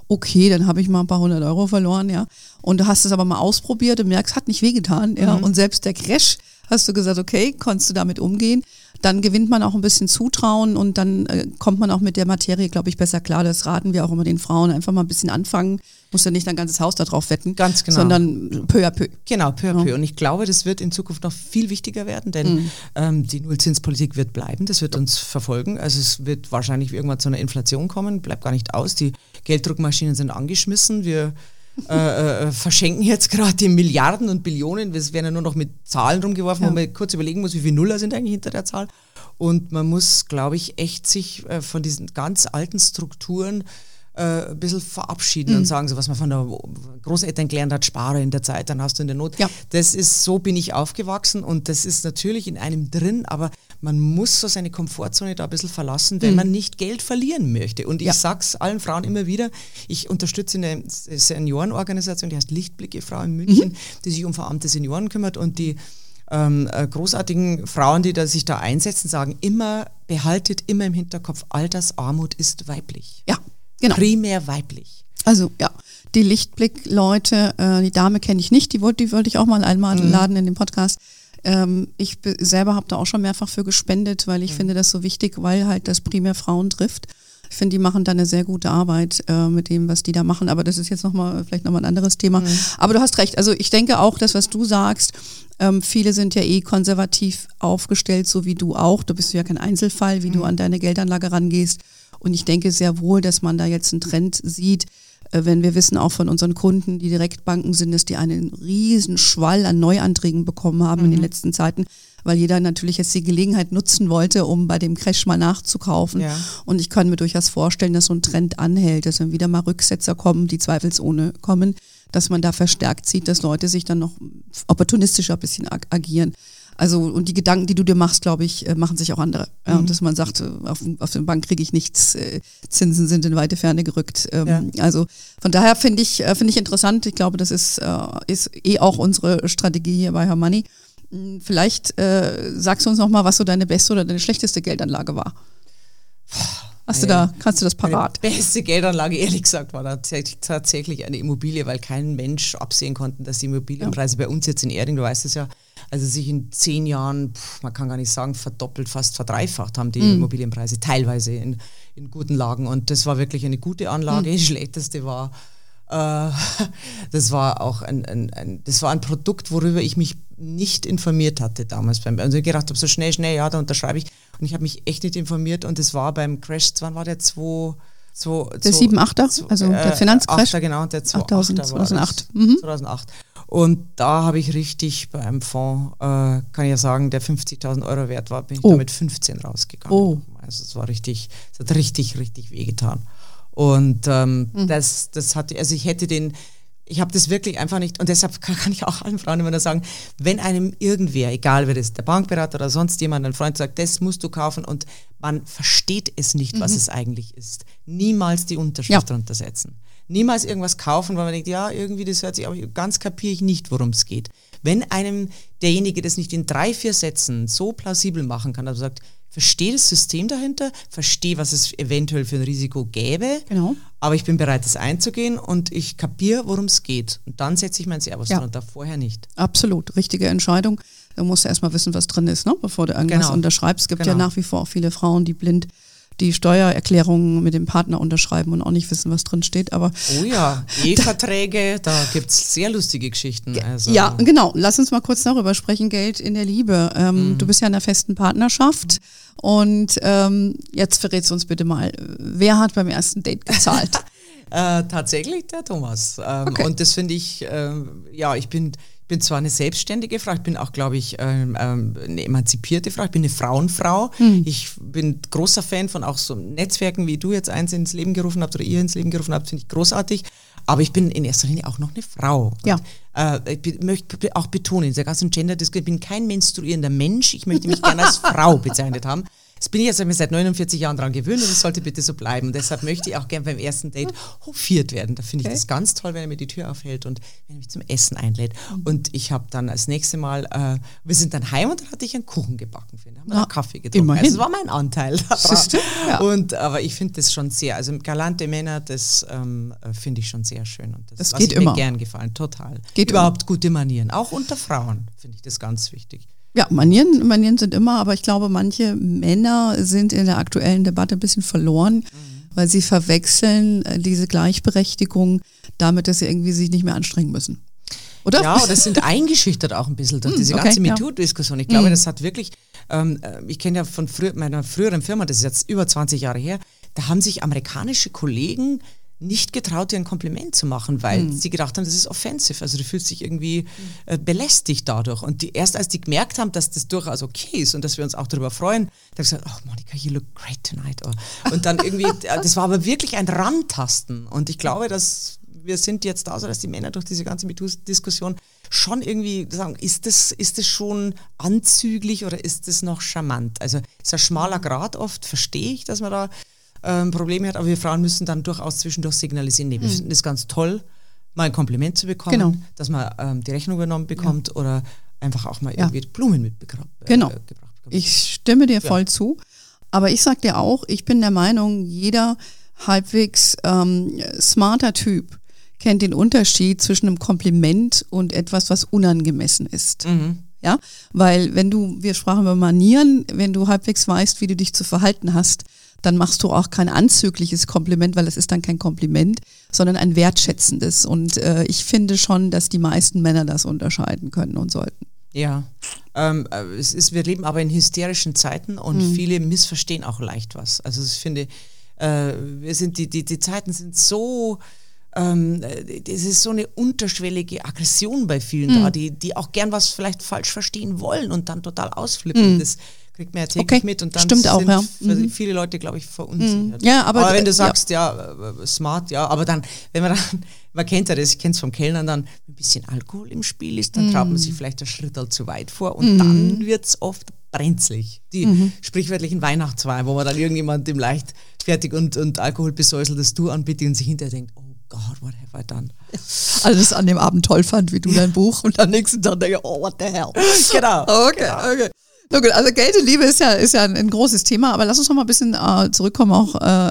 okay, dann habe ich mal ein paar 100 Euro verloren, ja. Und du hast es aber mal ausprobiert und merkst, hat nicht wehgetan, ja. Und selbst der Crash, hast du gesagt, okay, konntest du damit umgehen. Dann gewinnt man auch ein bisschen Zutrauen und dann kommt man auch mit der Materie, glaube ich, besser klar. Das raten wir auch immer den Frauen, einfach mal ein bisschen anfangen. Musst ja nicht dein ganzes Haus darauf wetten, ganz genau, sondern peu à peu. Genau, peu à peu. Und ich glaube, das wird in Zukunft noch viel wichtiger werden, denn die Nullzinspolitik wird bleiben, das wird uns verfolgen. Also es wird wahrscheinlich irgendwann zu einer Inflation kommen, bleibt gar nicht aus. Die Gelddruckmaschinen sind angeschmissen. Wir verschenken jetzt gerade die Milliarden und Billionen. Es werden ja nur noch mit Zahlen rumgeworfen, wo man kurz überlegen muss, wie viele Nuller sind eigentlich hinter der Zahl. Und man muss, glaube ich, echt sich von diesen ganz alten Strukturen ein bisschen verabschieden und sagen, so was man von der Großeltern gelernt hat, spare in der Zeit, dann hast du in der Not. Ja. Das ist, so bin ich aufgewachsen und das ist natürlich in einem drin, aber man muss so seine Komfortzone da ein bisschen verlassen, wenn man nicht Geld verlieren möchte. Und ich sag's allen Frauen immer wieder, ich unterstütze eine Seniorenorganisation, die heißt Lichtblick e.V. in München, die sich um verarmte Senioren kümmert und die großartigen Frauen, die da sich da einsetzen, sagen immer, behaltet immer im Hinterkopf, Altersarmut ist weiblich. Ja. Genau. Primär weiblich. Also ja, die Lichtblick-Leute, die Dame kenne ich nicht, die wollte ich auch mal einladen in den Podcast. Ich selber habe da auch schon mehrfach für gespendet, weil ich finde das so wichtig, weil halt das primär Frauen trifft. Ich finde, die machen da eine sehr gute Arbeit mit dem, was die da machen, aber das ist jetzt vielleicht nochmal ein anderes Thema. Aber du hast recht, also ich denke auch, das, was du sagst, viele sind ja konservativ aufgestellt, so wie du auch. Du bist ja kein Einzelfall, wie du an deine Geldanlage rangehst. Und ich denke sehr wohl, dass man da jetzt einen Trend sieht, wenn wir wissen auch von unseren Kunden, die Direktbanken sind, dass die einen riesen Schwall an Neuanträgen bekommen haben in den letzten Zeiten, weil jeder natürlich jetzt die Gelegenheit nutzen wollte, um bei dem Crash mal nachzukaufen. Ja. Und ich kann mir durchaus vorstellen, dass so ein Trend anhält, dass wenn wieder mal Rücksetzer kommen, die zweifelsohne kommen, dass man da verstärkt sieht, dass Leute sich dann noch opportunistischer ein bisschen agieren. Also, und die Gedanken, die du dir machst, glaube ich, machen sich auch andere. Ja, und dass man sagt, auf der Bank kriege ich nichts, Zinsen sind in weite Ferne gerückt. Also von daher finde ich interessant. Ich glaube, das ist auch unsere Strategie hier bei Her Money. Vielleicht sagst du uns noch mal, was so deine beste oder deine schlechteste Geldanlage war. Kannst du das parat? Meine beste Geldanlage, ehrlich gesagt, war tatsächlich eine Immobilie, weil kein Mensch absehen konnte, dass die Immobilienpreise bei uns jetzt in Erding, du weißt es ja, also sich in 10 Jahren, man kann gar nicht sagen, verdoppelt, fast verdreifacht haben die Immobilienpreise, teilweise in guten Lagen. Und das war wirklich eine gute Anlage. Die schlechteste war, das war auch das war ein Produkt, worüber ich mich nicht informiert hatte damals. Also ich gedacht habe, so schnell, ja, da unterschreibe ich. Und ich habe mich echt nicht informiert und es war beim Crash, wann war der 2... Der 7-8er, also der Finanzcrash. 8er, genau, der 2008. 2008. Und da habe ich richtig bei einem Fonds, kann ich ja sagen, der 50.000 Euro wert war, bin ich da mit 15 rausgegangen. Also es war richtig, es hat richtig wehgetan. Und das hatte, also ich habe das wirklich einfach nicht, und deshalb kann ich auch allen Frauen immer nur sagen, wenn einem irgendwer, egal wer das ist, der Bankberater oder sonst jemand, ein Freund sagt, das musst du kaufen und man versteht es nicht, was es eigentlich ist, niemals die Unterschrift drunter setzen. Niemals irgendwas kaufen, weil man denkt, ja, irgendwie das hört sich, aber ganz kapiere ich nicht, worum es geht. Wenn einem derjenige das nicht in 3-4 Sätzen so plausibel machen kann, also sagt, verstehe das System dahinter, verstehe, was es eventuell für ein Risiko gäbe, aber ich bin bereit, das einzugehen und ich kapiere, worum es geht. Und dann setze ich mein Servus drunter, vorher nicht. Absolut, richtige Entscheidung. Da musst du erstmal wissen, was drin ist, ne? Bevor du irgendwas unterschreibst. Es gibt ja nach wie vor auch viele Frauen, die blind die Steuererklärungen mit dem Partner unterschreiben und auch nicht wissen, was drin steht. Aber oh ja, Eheverträge, da gibt es sehr lustige Geschichten. Also. Ja, genau. Lass uns mal kurz darüber sprechen, Geld in der Liebe. Du bist ja in einer festen Partnerschaft und jetzt verrätst du uns bitte mal, wer hat beim ersten Date gezahlt? Tatsächlich der Thomas. Und das finde ich, ich bin zwar eine selbstständige Frau, ich bin auch, glaube ich, eine emanzipierte Frau, ich bin eine Frauenfrau. Ich bin großer Fan von auch so Netzwerken, wie du jetzt eins ins Leben gerufen habt oder ihr ins Leben gerufen habt, finde ich großartig. Aber ich bin in erster Linie auch noch eine Frau. Ja. Ich möchte auch betonen, dieser ganzen Gender-Diskussion, ich bin kein menstruierender Mensch, ich möchte mich gerne als Frau bezeichnet haben. Das bin ich jetzt seit 49 Jahren daran gewöhnt und es sollte bitte so bleiben. Und deshalb möchte ich auch gern beim ersten Date hofiert werden. Da finde ich das ganz toll, wenn er mir die Tür aufhält und wenn er mich zum Essen einlädt. Und ich habe dann als nächstes Mal, wir sind dann heim und dann hatte ich einen Kuchen gebacken. Da haben wir einen Kaffee getrunken. Also das war mein Anteil daran. Ja. Aber ich finde das schon sehr, also galante Männer, das finde ich schon sehr schön. Und das geht immer. Mir gern gefallen, total. Geht überhaupt immer. Gute Manieren, auch unter Frauen finde ich das ganz wichtig. Ja, Manieren sind immer, aber ich glaube, manche Männer sind in der aktuellen Debatte ein bisschen verloren, weil sie verwechseln diese Gleichberechtigung damit, dass sie irgendwie sich nicht mehr anstrengen müssen. Oder? Ja, oder sind eingeschüchtert auch ein bisschen durch diese ganze MeToo-Diskussion. Ich glaube, das hat wirklich, ich kenne ja von meiner früheren Firma, das ist jetzt über 20 Jahre her, da haben sich amerikanische Kollegen nicht getraut, dir ein Kompliment zu machen, weil sie gedacht haben, das ist offensive. Also du fühlst dich irgendwie belästigt dadurch. Und erst als die gemerkt haben, dass das durchaus okay ist und dass wir uns auch darüber freuen, da haben sie gesagt, oh Monika, you look great tonight. Und dann irgendwie, das war aber wirklich ein Rantasten. Und ich glaube, dass wir sind jetzt da so, dass die Männer durch diese ganze MeToo-Diskussion schon irgendwie sagen, ist das schon anzüglich oder ist das noch charmant? Also ist ein schmaler Grat oft, verstehe ich, dass man da Probleme hat, aber wir Frauen müssen dann durchaus zwischendurch signalisieren, nee, wir finden es ganz toll, mal ein Kompliment zu bekommen, dass man die Rechnung übernommen bekommt oder einfach auch mal irgendwie Blumen mitgebracht bekommt. Ich stimme dir voll zu, aber ich sag dir auch, ich bin der Meinung, jeder halbwegs smarter Typ kennt den Unterschied zwischen einem Kompliment und etwas, was unangemessen ist. Ja, weil wir sprachen über Manieren, wenn du halbwegs weißt, wie du dich zu verhalten hast, dann machst du auch kein anzügliches Kompliment, weil es ist dann kein Kompliment, sondern ein wertschätzendes. Und ich finde schon, dass die meisten Männer das unterscheiden können und sollten. Ja, wir leben aber in hysterischen Zeiten und viele missverstehen auch leicht was. Also ich finde, die Zeiten sind so, es ist so eine unterschwellige Aggression bei vielen da, die auch gern was vielleicht falsch verstehen wollen und dann total ausflippen. Das kriegt man ja täglich mit und dann sind viele Leute, glaube ich, verunsichert. Ja, aber wenn du sagst, smart, aber dann, wenn man kennt ja das, ich kenne es vom Kellnern, dann ein bisschen Alkohol im Spiel ist, dann traut man sich vielleicht einen Schritt zu weit vor und dann wird es oft brenzlig. Die sprichwörtlichen Weihnachtswein, wo man dann irgendjemand dem leichtfertig und alkoholbesäuseltes Du anbietet und sich hinterher denkt, oh God, what have I done? Also das an dem Abend toll fand, wie du dein Buch und am nächsten Tag denke, oh, what the hell? Genau. Okay. Na gut, also Geld und Liebe ist ja ein großes Thema, aber lass uns noch mal ein bisschen zurückkommen auch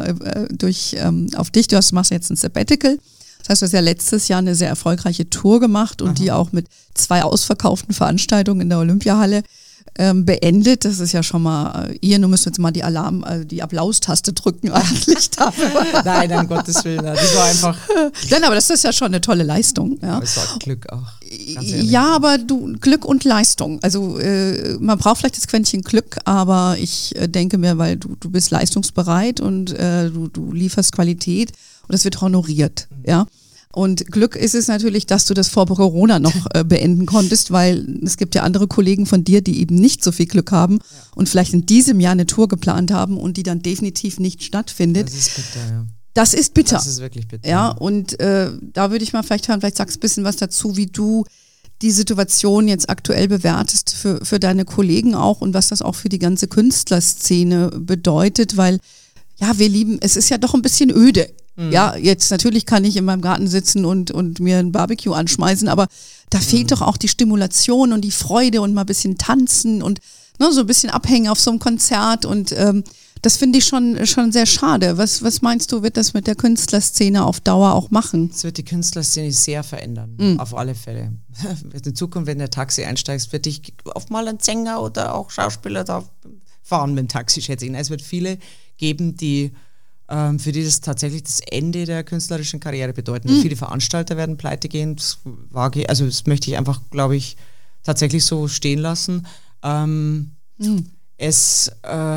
auf dich. Du machst jetzt ein Sabbatical. Das heißt, du hast ja letztes Jahr eine sehr erfolgreiche Tour gemacht und die auch mit 2 ausverkauften Veranstaltungen in der Olympiahalle beendet. Das ist ja schon mal, ihr müsst jetzt mal die Applaustaste drücken eigentlich dafür. Nein, um Gottes Willen. Das war einfach... Nein, aber das ist ja schon eine tolle Leistung. Ja. Aber es war Glück auch. Ja, aber Glück und Leistung. Also man braucht vielleicht das Quäntchen Glück, aber ich denke mir, weil du bist leistungsbereit und du lieferst Qualität und das wird honoriert. Ja. Und Glück ist es natürlich, dass du das vor Corona noch beenden konntest, weil es gibt ja andere Kollegen von dir, die eben nicht so viel Glück haben und vielleicht in diesem Jahr eine Tour geplant haben und die dann definitiv nicht stattfindet. Das ist bitter, ja. Das ist bitter. Das ist wirklich bitter. Ja, und da würde ich mal vielleicht hören, vielleicht sagst du ein bisschen was dazu, wie du die Situation jetzt aktuell bewertest für deine Kollegen auch und was das auch für die ganze Künstlerszene bedeutet, weil es ist ja doch ein bisschen öde. Ja, jetzt natürlich kann ich in meinem Garten sitzen und mir ein Barbecue anschmeißen, aber da fehlt doch auch die Stimulation und die Freude und mal ein bisschen tanzen und so ein bisschen abhängen auf so einem Konzert und das finde ich schon sehr schade. Was meinst du, wird das mit der Künstlerszene auf Dauer auch machen? Es wird die Künstlerszene sehr verändern, auf alle Fälle. In Zukunft, wenn du in ein Taxi einsteigst, wird dich oft mal ein Sänger oder auch Schauspieler da fahren mit dem Taxi, schätze ich. Es wird viele geben, für die das tatsächlich das Ende der künstlerischen Karriere bedeuten. Viele Veranstalter werden pleite gehen, das möchte ich einfach, glaube ich, tatsächlich so stehen lassen. Es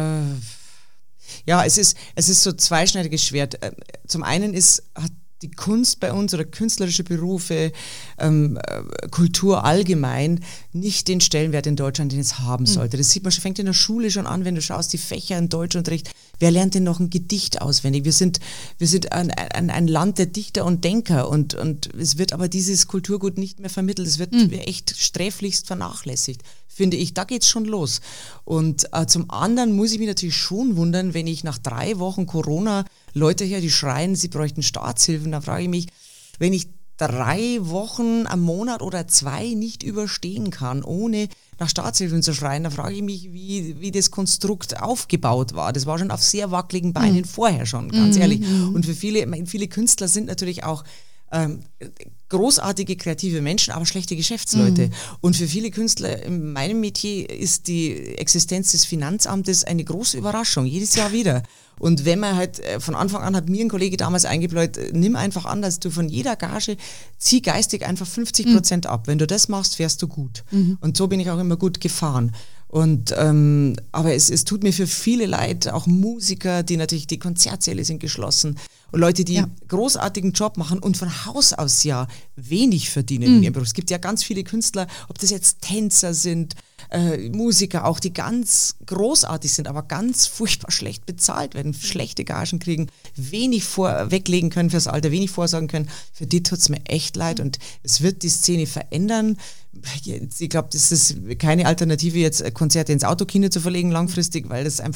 ist so zweischneidiges Schwert. Zum einen hat die Kunst bei uns oder künstlerische Berufe, Kultur allgemein nicht den Stellenwert in Deutschland, den es haben sollte. Das sieht man schon, fängt in der Schule schon an, wenn du schaust, die Fächer im Deutschunterricht, wer lernt denn noch ein Gedicht auswendig? Wir sind ein Land der Dichter und Denker und es wird aber dieses Kulturgut nicht mehr vermittelt. Es wird echt sträflichst vernachlässigt, finde ich. Da geht's schon los. Und zum anderen muss ich mich natürlich schon wundern, wenn ich nach 3 Wochen Corona Leute her, die schreien, sie bräuchten Staatshilfen, da frage ich mich, wenn ich 3 Wochen, einen Monat oder 2 nicht überstehen kann, ohne nach Staatshilfen zu schreien, da frage ich mich, wie das Konstrukt aufgebaut war. Das war schon auf sehr wackeligen Beinen vorher schon, ganz ehrlich. Und für viele Künstler sind natürlich auch großartige kreative Menschen, aber schlechte Geschäftsleute. Und für viele Künstler in meinem Metier ist die Existenz des Finanzamtes eine große Überraschung, jedes Jahr wieder. Und wenn man halt von Anfang an, hat mir ein Kollege damals eingebläut, nimm einfach an, dass du von jeder Gage, zieh geistig einfach 50% ab. Wenn du das machst, fährst du gut. Und so bin ich auch immer gut gefahren. Und aber es tut mir für viele leid, auch Musiker, die natürlich, die Konzertsäle sind geschlossen und Leute, die großartigen Job machen und von Haus aus ja wenig verdienen in ihrem Beruf. Es gibt ja ganz viele Künstler, ob das jetzt Tänzer sind, Musiker auch, die ganz großartig sind, aber ganz furchtbar schlecht bezahlt werden, schlechte Gagen kriegen, wenig weglegen können fürs Alter, wenig vorsorgen können. Für die tut's mir echt leid und es wird die Szene verändern. Ich glaube, das ist keine Alternative, jetzt Konzerte ins Autokino zu verlegen langfristig,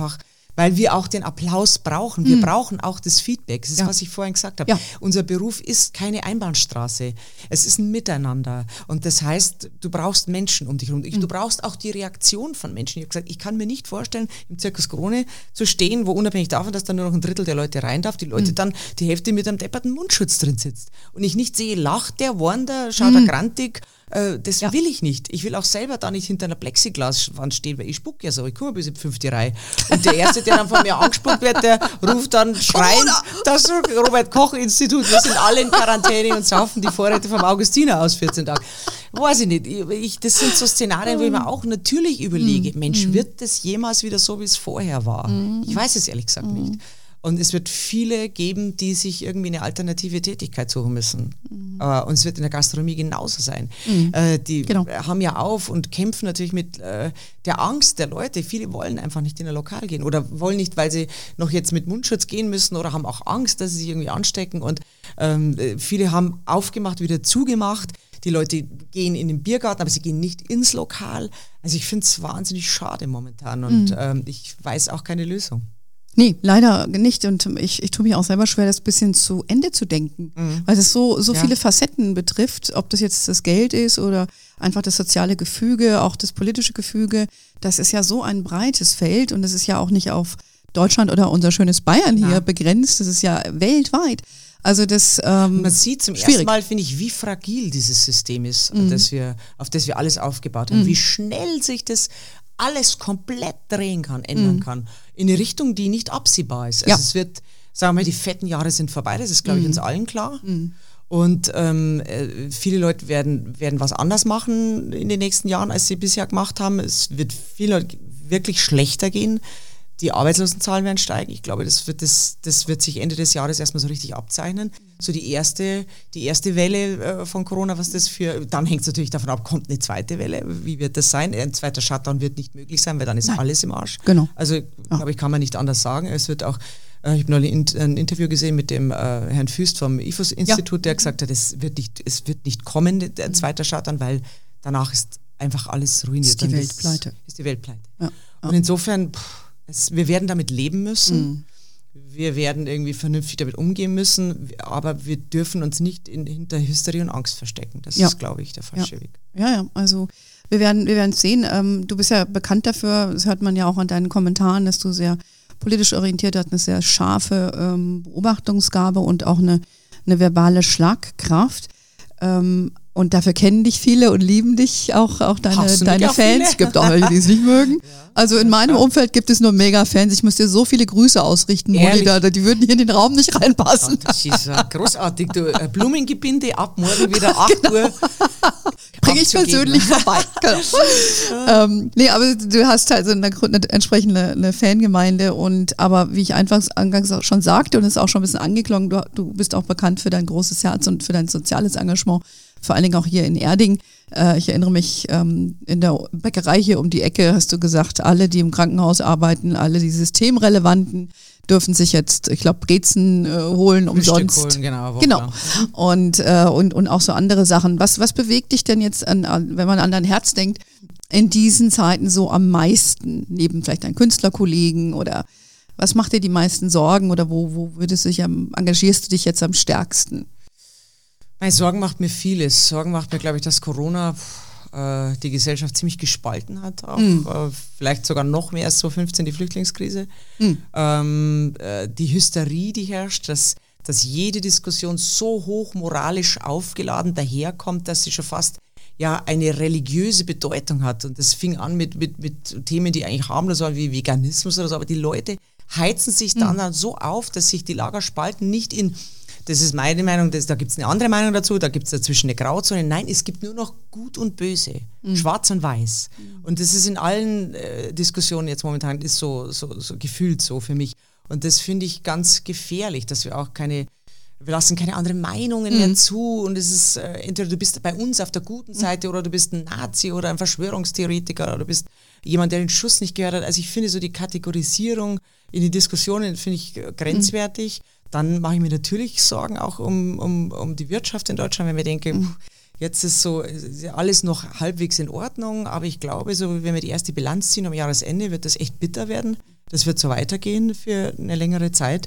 weil wir auch den Applaus brauchen. Wir brauchen auch das Feedback. Das ist, was ich vorhin gesagt habe. Ja. Unser Beruf ist keine Einbahnstraße. Es ist ein Miteinander. Und das heißt, du brauchst Menschen um dich herum. Du brauchst auch die Reaktion von Menschen. Ich habe gesagt, ich kann mir nicht vorstellen, im Zirkus Krone zu stehen, wo unabhängig davon, dass da nur noch 1/3 der Leute rein darf, die Leute dann die Hälfte mit einem depperten Mundschutz drin sitzt. Und ich nicht sehe, lacht der, warnt der, schaut er grantig. Das will ich nicht. Ich will auch selber da nicht hinter einer Plexiglaswand stehen, weil ich spucke ja so. Ich komme bis in die 5. Reihe. Und der Erste, der dann von mir angespuckt wird, der ruft dann schreiend, das Robert-Koch-Institut, wir sind alle in Quarantäne und saufen die Vorräte vom Augustiner aus 14 Tage. Weiß ich nicht. Das sind so Szenarien, wo ich mir auch natürlich überlege, Mensch, wird das jemals wieder so, wie es vorher war? Ich weiß es ehrlich gesagt nicht. Und es wird viele geben, die sich irgendwie eine alternative Tätigkeit suchen müssen. Und es wird in der Gastronomie genauso sein. Die haben ja auf und kämpfen natürlich mit der Angst der Leute. Viele wollen einfach nicht in ein Lokal gehen oder wollen nicht, weil sie noch jetzt mit Mundschutz gehen müssen oder haben auch Angst, dass sie sich irgendwie anstecken. Und viele haben aufgemacht, wieder zugemacht. Die Leute gehen in den Biergarten, aber sie gehen nicht ins Lokal. Also ich finde es wahnsinnig schade momentan und ich weiß auch keine Lösung. Nee, leider nicht. Und ich tue mich auch selber schwer, das ein bisschen zu Ende zu denken, weil es so viele Facetten betrifft, ob das jetzt das Geld ist oder einfach das soziale Gefüge, auch das politische Gefüge. Das ist ja so ein breites Feld und es ist ja auch nicht auf Deutschland oder unser schönes Bayern hier begrenzt. Das ist ja weltweit. Also das man sieht zum ersten Mal, finde ich, wie fragil dieses System ist, auf das wir alles aufgebaut haben, wie schnell sich das alles komplett drehen kann, ändern kann, in eine Richtung, die nicht absehbar ist. Also es wird, sagen wir mal, die fetten Jahre sind vorbei, das ist, glaube ich, uns allen klar. Und viele Leute werden was anders machen in den nächsten Jahren, als sie bisher gemacht haben. Es wird vielen Leuten wirklich schlechter gehen. Die Arbeitslosenzahlen werden steigen. Ich glaube, das wird sich Ende des Jahres erstmal so richtig abzeichnen. So die erste Welle von Corona, dann hängt es natürlich davon ab, kommt eine zweite Welle, wie wird das sein? Ein zweiter Shutdown wird nicht möglich sein, weil dann ist alles im Arsch. Genau. Also, glaube ich, kann man nicht anders sagen. Es wird auch, ich habe neulich ein Interview gesehen mit dem Herrn Füst vom IFOS-Institut, der gesagt hat, es wird nicht kommen, der zweite Shutdown, weil danach ist einfach alles ruiniert. Ist die Welt pleite. Ist die Welt pleite. Ja. Und insofern, wir werden damit leben müssen. Wir werden irgendwie vernünftig damit umgehen müssen, aber wir dürfen uns nicht hinter Hysterie und Angst verstecken. Das ist, glaube ich, der falsche Weg. Ja, also wir werden es sehen. Du bist ja bekannt dafür, das hört man ja auch an deinen Kommentaren, dass du sehr politisch orientiert hast, eine sehr scharfe Beobachtungsgabe und auch eine verbale Schlagkraft. Und dafür kennen dich viele und lieben dich, auch deine Fans. Es gibt auch welche, die es nicht mögen. Also in meinem Umfeld gibt es nur Mega-Fans. Ich muss dir so viele Grüße ausrichten, Moni, die würden hier in den Raum nicht reinpassen. Das ist großartig. Du, Blumengebinde ab morgen wieder 8 Uhr. Bringe ich persönlich vorbei. Genau. Nee, aber du hast halt so eine entsprechende eine Fangemeinde aber wie ich anfangs schon sagte und es ist auch schon ein bisschen angeklungen, du bist auch bekannt für dein großes Herz und für dein soziales Engagement vor allen Dingen auch hier in Erding. Ich erinnere mich, in der Bäckerei hier um die Ecke hast du gesagt, alle, die im Krankenhaus arbeiten, alle die Systemrelevanten dürfen sich jetzt, ich glaube, Brezen holen umsonst. Holen, genau. Und auch so andere Sachen. Was bewegt dich denn jetzt, wenn man an dein Herz denkt, in diesen Zeiten so am meisten, neben vielleicht deinen Künstlerkollegen, oder was macht dir die meisten Sorgen, oder wo engagierst du dich jetzt am stärksten? Meine Sorgen macht mir vieles. Sorgen macht mir, glaube ich, dass Corona die Gesellschaft ziemlich gespalten hat. Auch, vielleicht sogar noch mehr als 2015 die Flüchtlingskrise. Die Hysterie, die herrscht, dass jede Diskussion so hoch moralisch aufgeladen daherkommt, dass sie schon fast eine religiöse Bedeutung hat. Und das fing an mit Themen, die eigentlich harmlos waren, wie Veganismus oder so. Aber die Leute heizen sich dann so auf, dass sich die Lager spalten, nicht in, das ist meine Meinung, da gibt es eine andere Meinung dazu, da gibt es dazwischen eine Grauzone. Nein, es gibt nur noch Gut und Böse, Schwarz und Weiß. Und das ist in allen Diskussionen jetzt momentan ist so gefühlt so für mich. Und das finde ich ganz gefährlich, dass wir lassen keine anderen Meinungen mehr zu, und es ist, entweder du bist bei uns auf der guten Seite oder du bist ein Nazi oder ein Verschwörungstheoretiker oder du bist jemand, der den Schuss nicht gehört hat. Also ich finde so die Kategorisierung in die Diskussionen finde ich grenzwertig. Dann mache ich mir natürlich Sorgen auch um die Wirtschaft in Deutschland, wenn wir denken, jetzt ist alles noch halbwegs in Ordnung, aber ich glaube, so wenn wir die erste Bilanz ziehen am Jahresende, wird das echt bitter werden. Das wird so weitergehen für eine längere Zeit.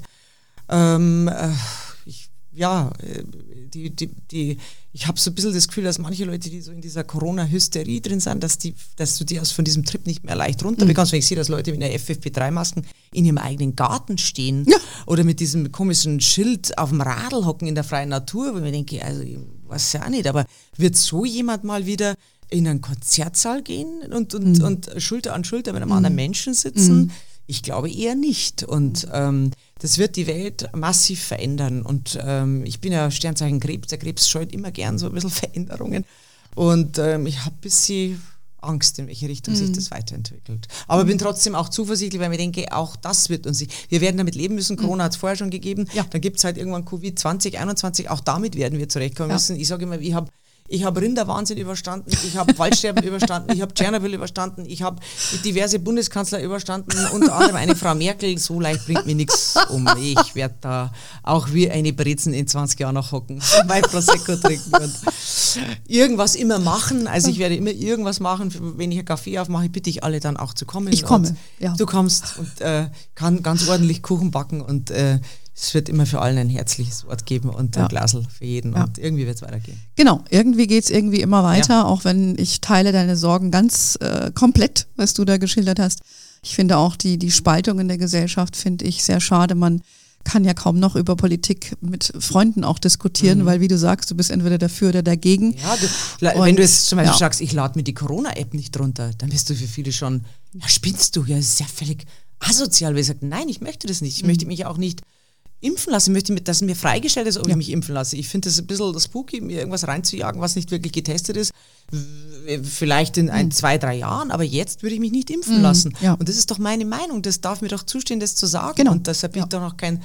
Ich habe so ein bisschen das Gefühl, dass manche Leute, die so in dieser Corona-Hysterie drin sind, dass du die von diesem Trip nicht mehr leicht runterbekommst. Wenn ich sehe, dass Leute mit einer FFP3-Masken in ihrem eigenen Garten stehen oder mit diesem komischen Schild auf dem Radl hocken in der freien Natur, wo ich mir denke, also ich weiß ja auch nicht, aber wird so jemand mal wieder in einen Konzertsaal gehen und Schulter an Schulter mit einem anderen Menschen sitzen? Ich glaube eher nicht. Und das wird die Welt massiv verändern. Und ich bin ja Sternzeichen Krebs. Der Krebs scheut immer gern so ein bisschen Veränderungen. Und ich habe ein bisschen Angst, in welche Richtung sich das weiterentwickelt. Aber bin trotzdem auch zuversichtlich, weil ich denke, auch das wird uns wir werden damit leben müssen. Corona hat es vorher schon gegeben. Ja. Dann gibt es halt irgendwann Covid 2021. Auch damit werden wir zurechtkommen müssen. Ich sage immer, ich habe Rinderwahnsinn überstanden, ich habe Waldsterben überstanden, ich habe Tschernobyl überstanden, ich habe diverse Bundeskanzler überstanden, unter anderem eine Frau Merkel. So leicht bringt mir nichts um. Ich werde da auch wie eine Brezen in 20 Jahren noch hocken, mein Prosecco trinken und irgendwas immer machen. Also ich werde immer irgendwas machen. Wenn ich einen Kaffee aufmache, bitte ich alle dann auch zu kommen. Ich komme, ja. Du kommst und kann ganz ordentlich Kuchen backen, und es wird immer für allen ein herzliches Wort geben und ein Glasl für jeden, und irgendwie wird es weitergehen. Genau, irgendwie geht es irgendwie immer weiter, auch wenn ich teile deine Sorgen ganz komplett, was du da geschildert hast. Ich finde auch die Spaltung in der Gesellschaft, finde ich sehr schade. Man kann ja kaum noch über Politik mit Freunden auch diskutieren, weil, wie du sagst, du bist entweder dafür oder dagegen. Ja, wenn du jetzt zum Beispiel sagst, ich lade mir die Corona-App nicht runter, dann bist du für viele schon, spinnst du, das ist ja völlig asozial. Weil ich sage, nein, ich möchte das nicht. Ich möchte mich auch nicht impfen lassen, möchte, dass mir freigestellt ist, ob ich mich impfen lasse. Ich finde das ein bisschen spooky, mir irgendwas reinzujagen, was nicht wirklich getestet ist. Vielleicht in 2, 3 Jahren, aber jetzt würde ich mich nicht impfen lassen. Ja. Und das ist doch meine Meinung, das darf mir doch zustehen, das zu sagen. Genau. Und deshalb bin ich doch noch kein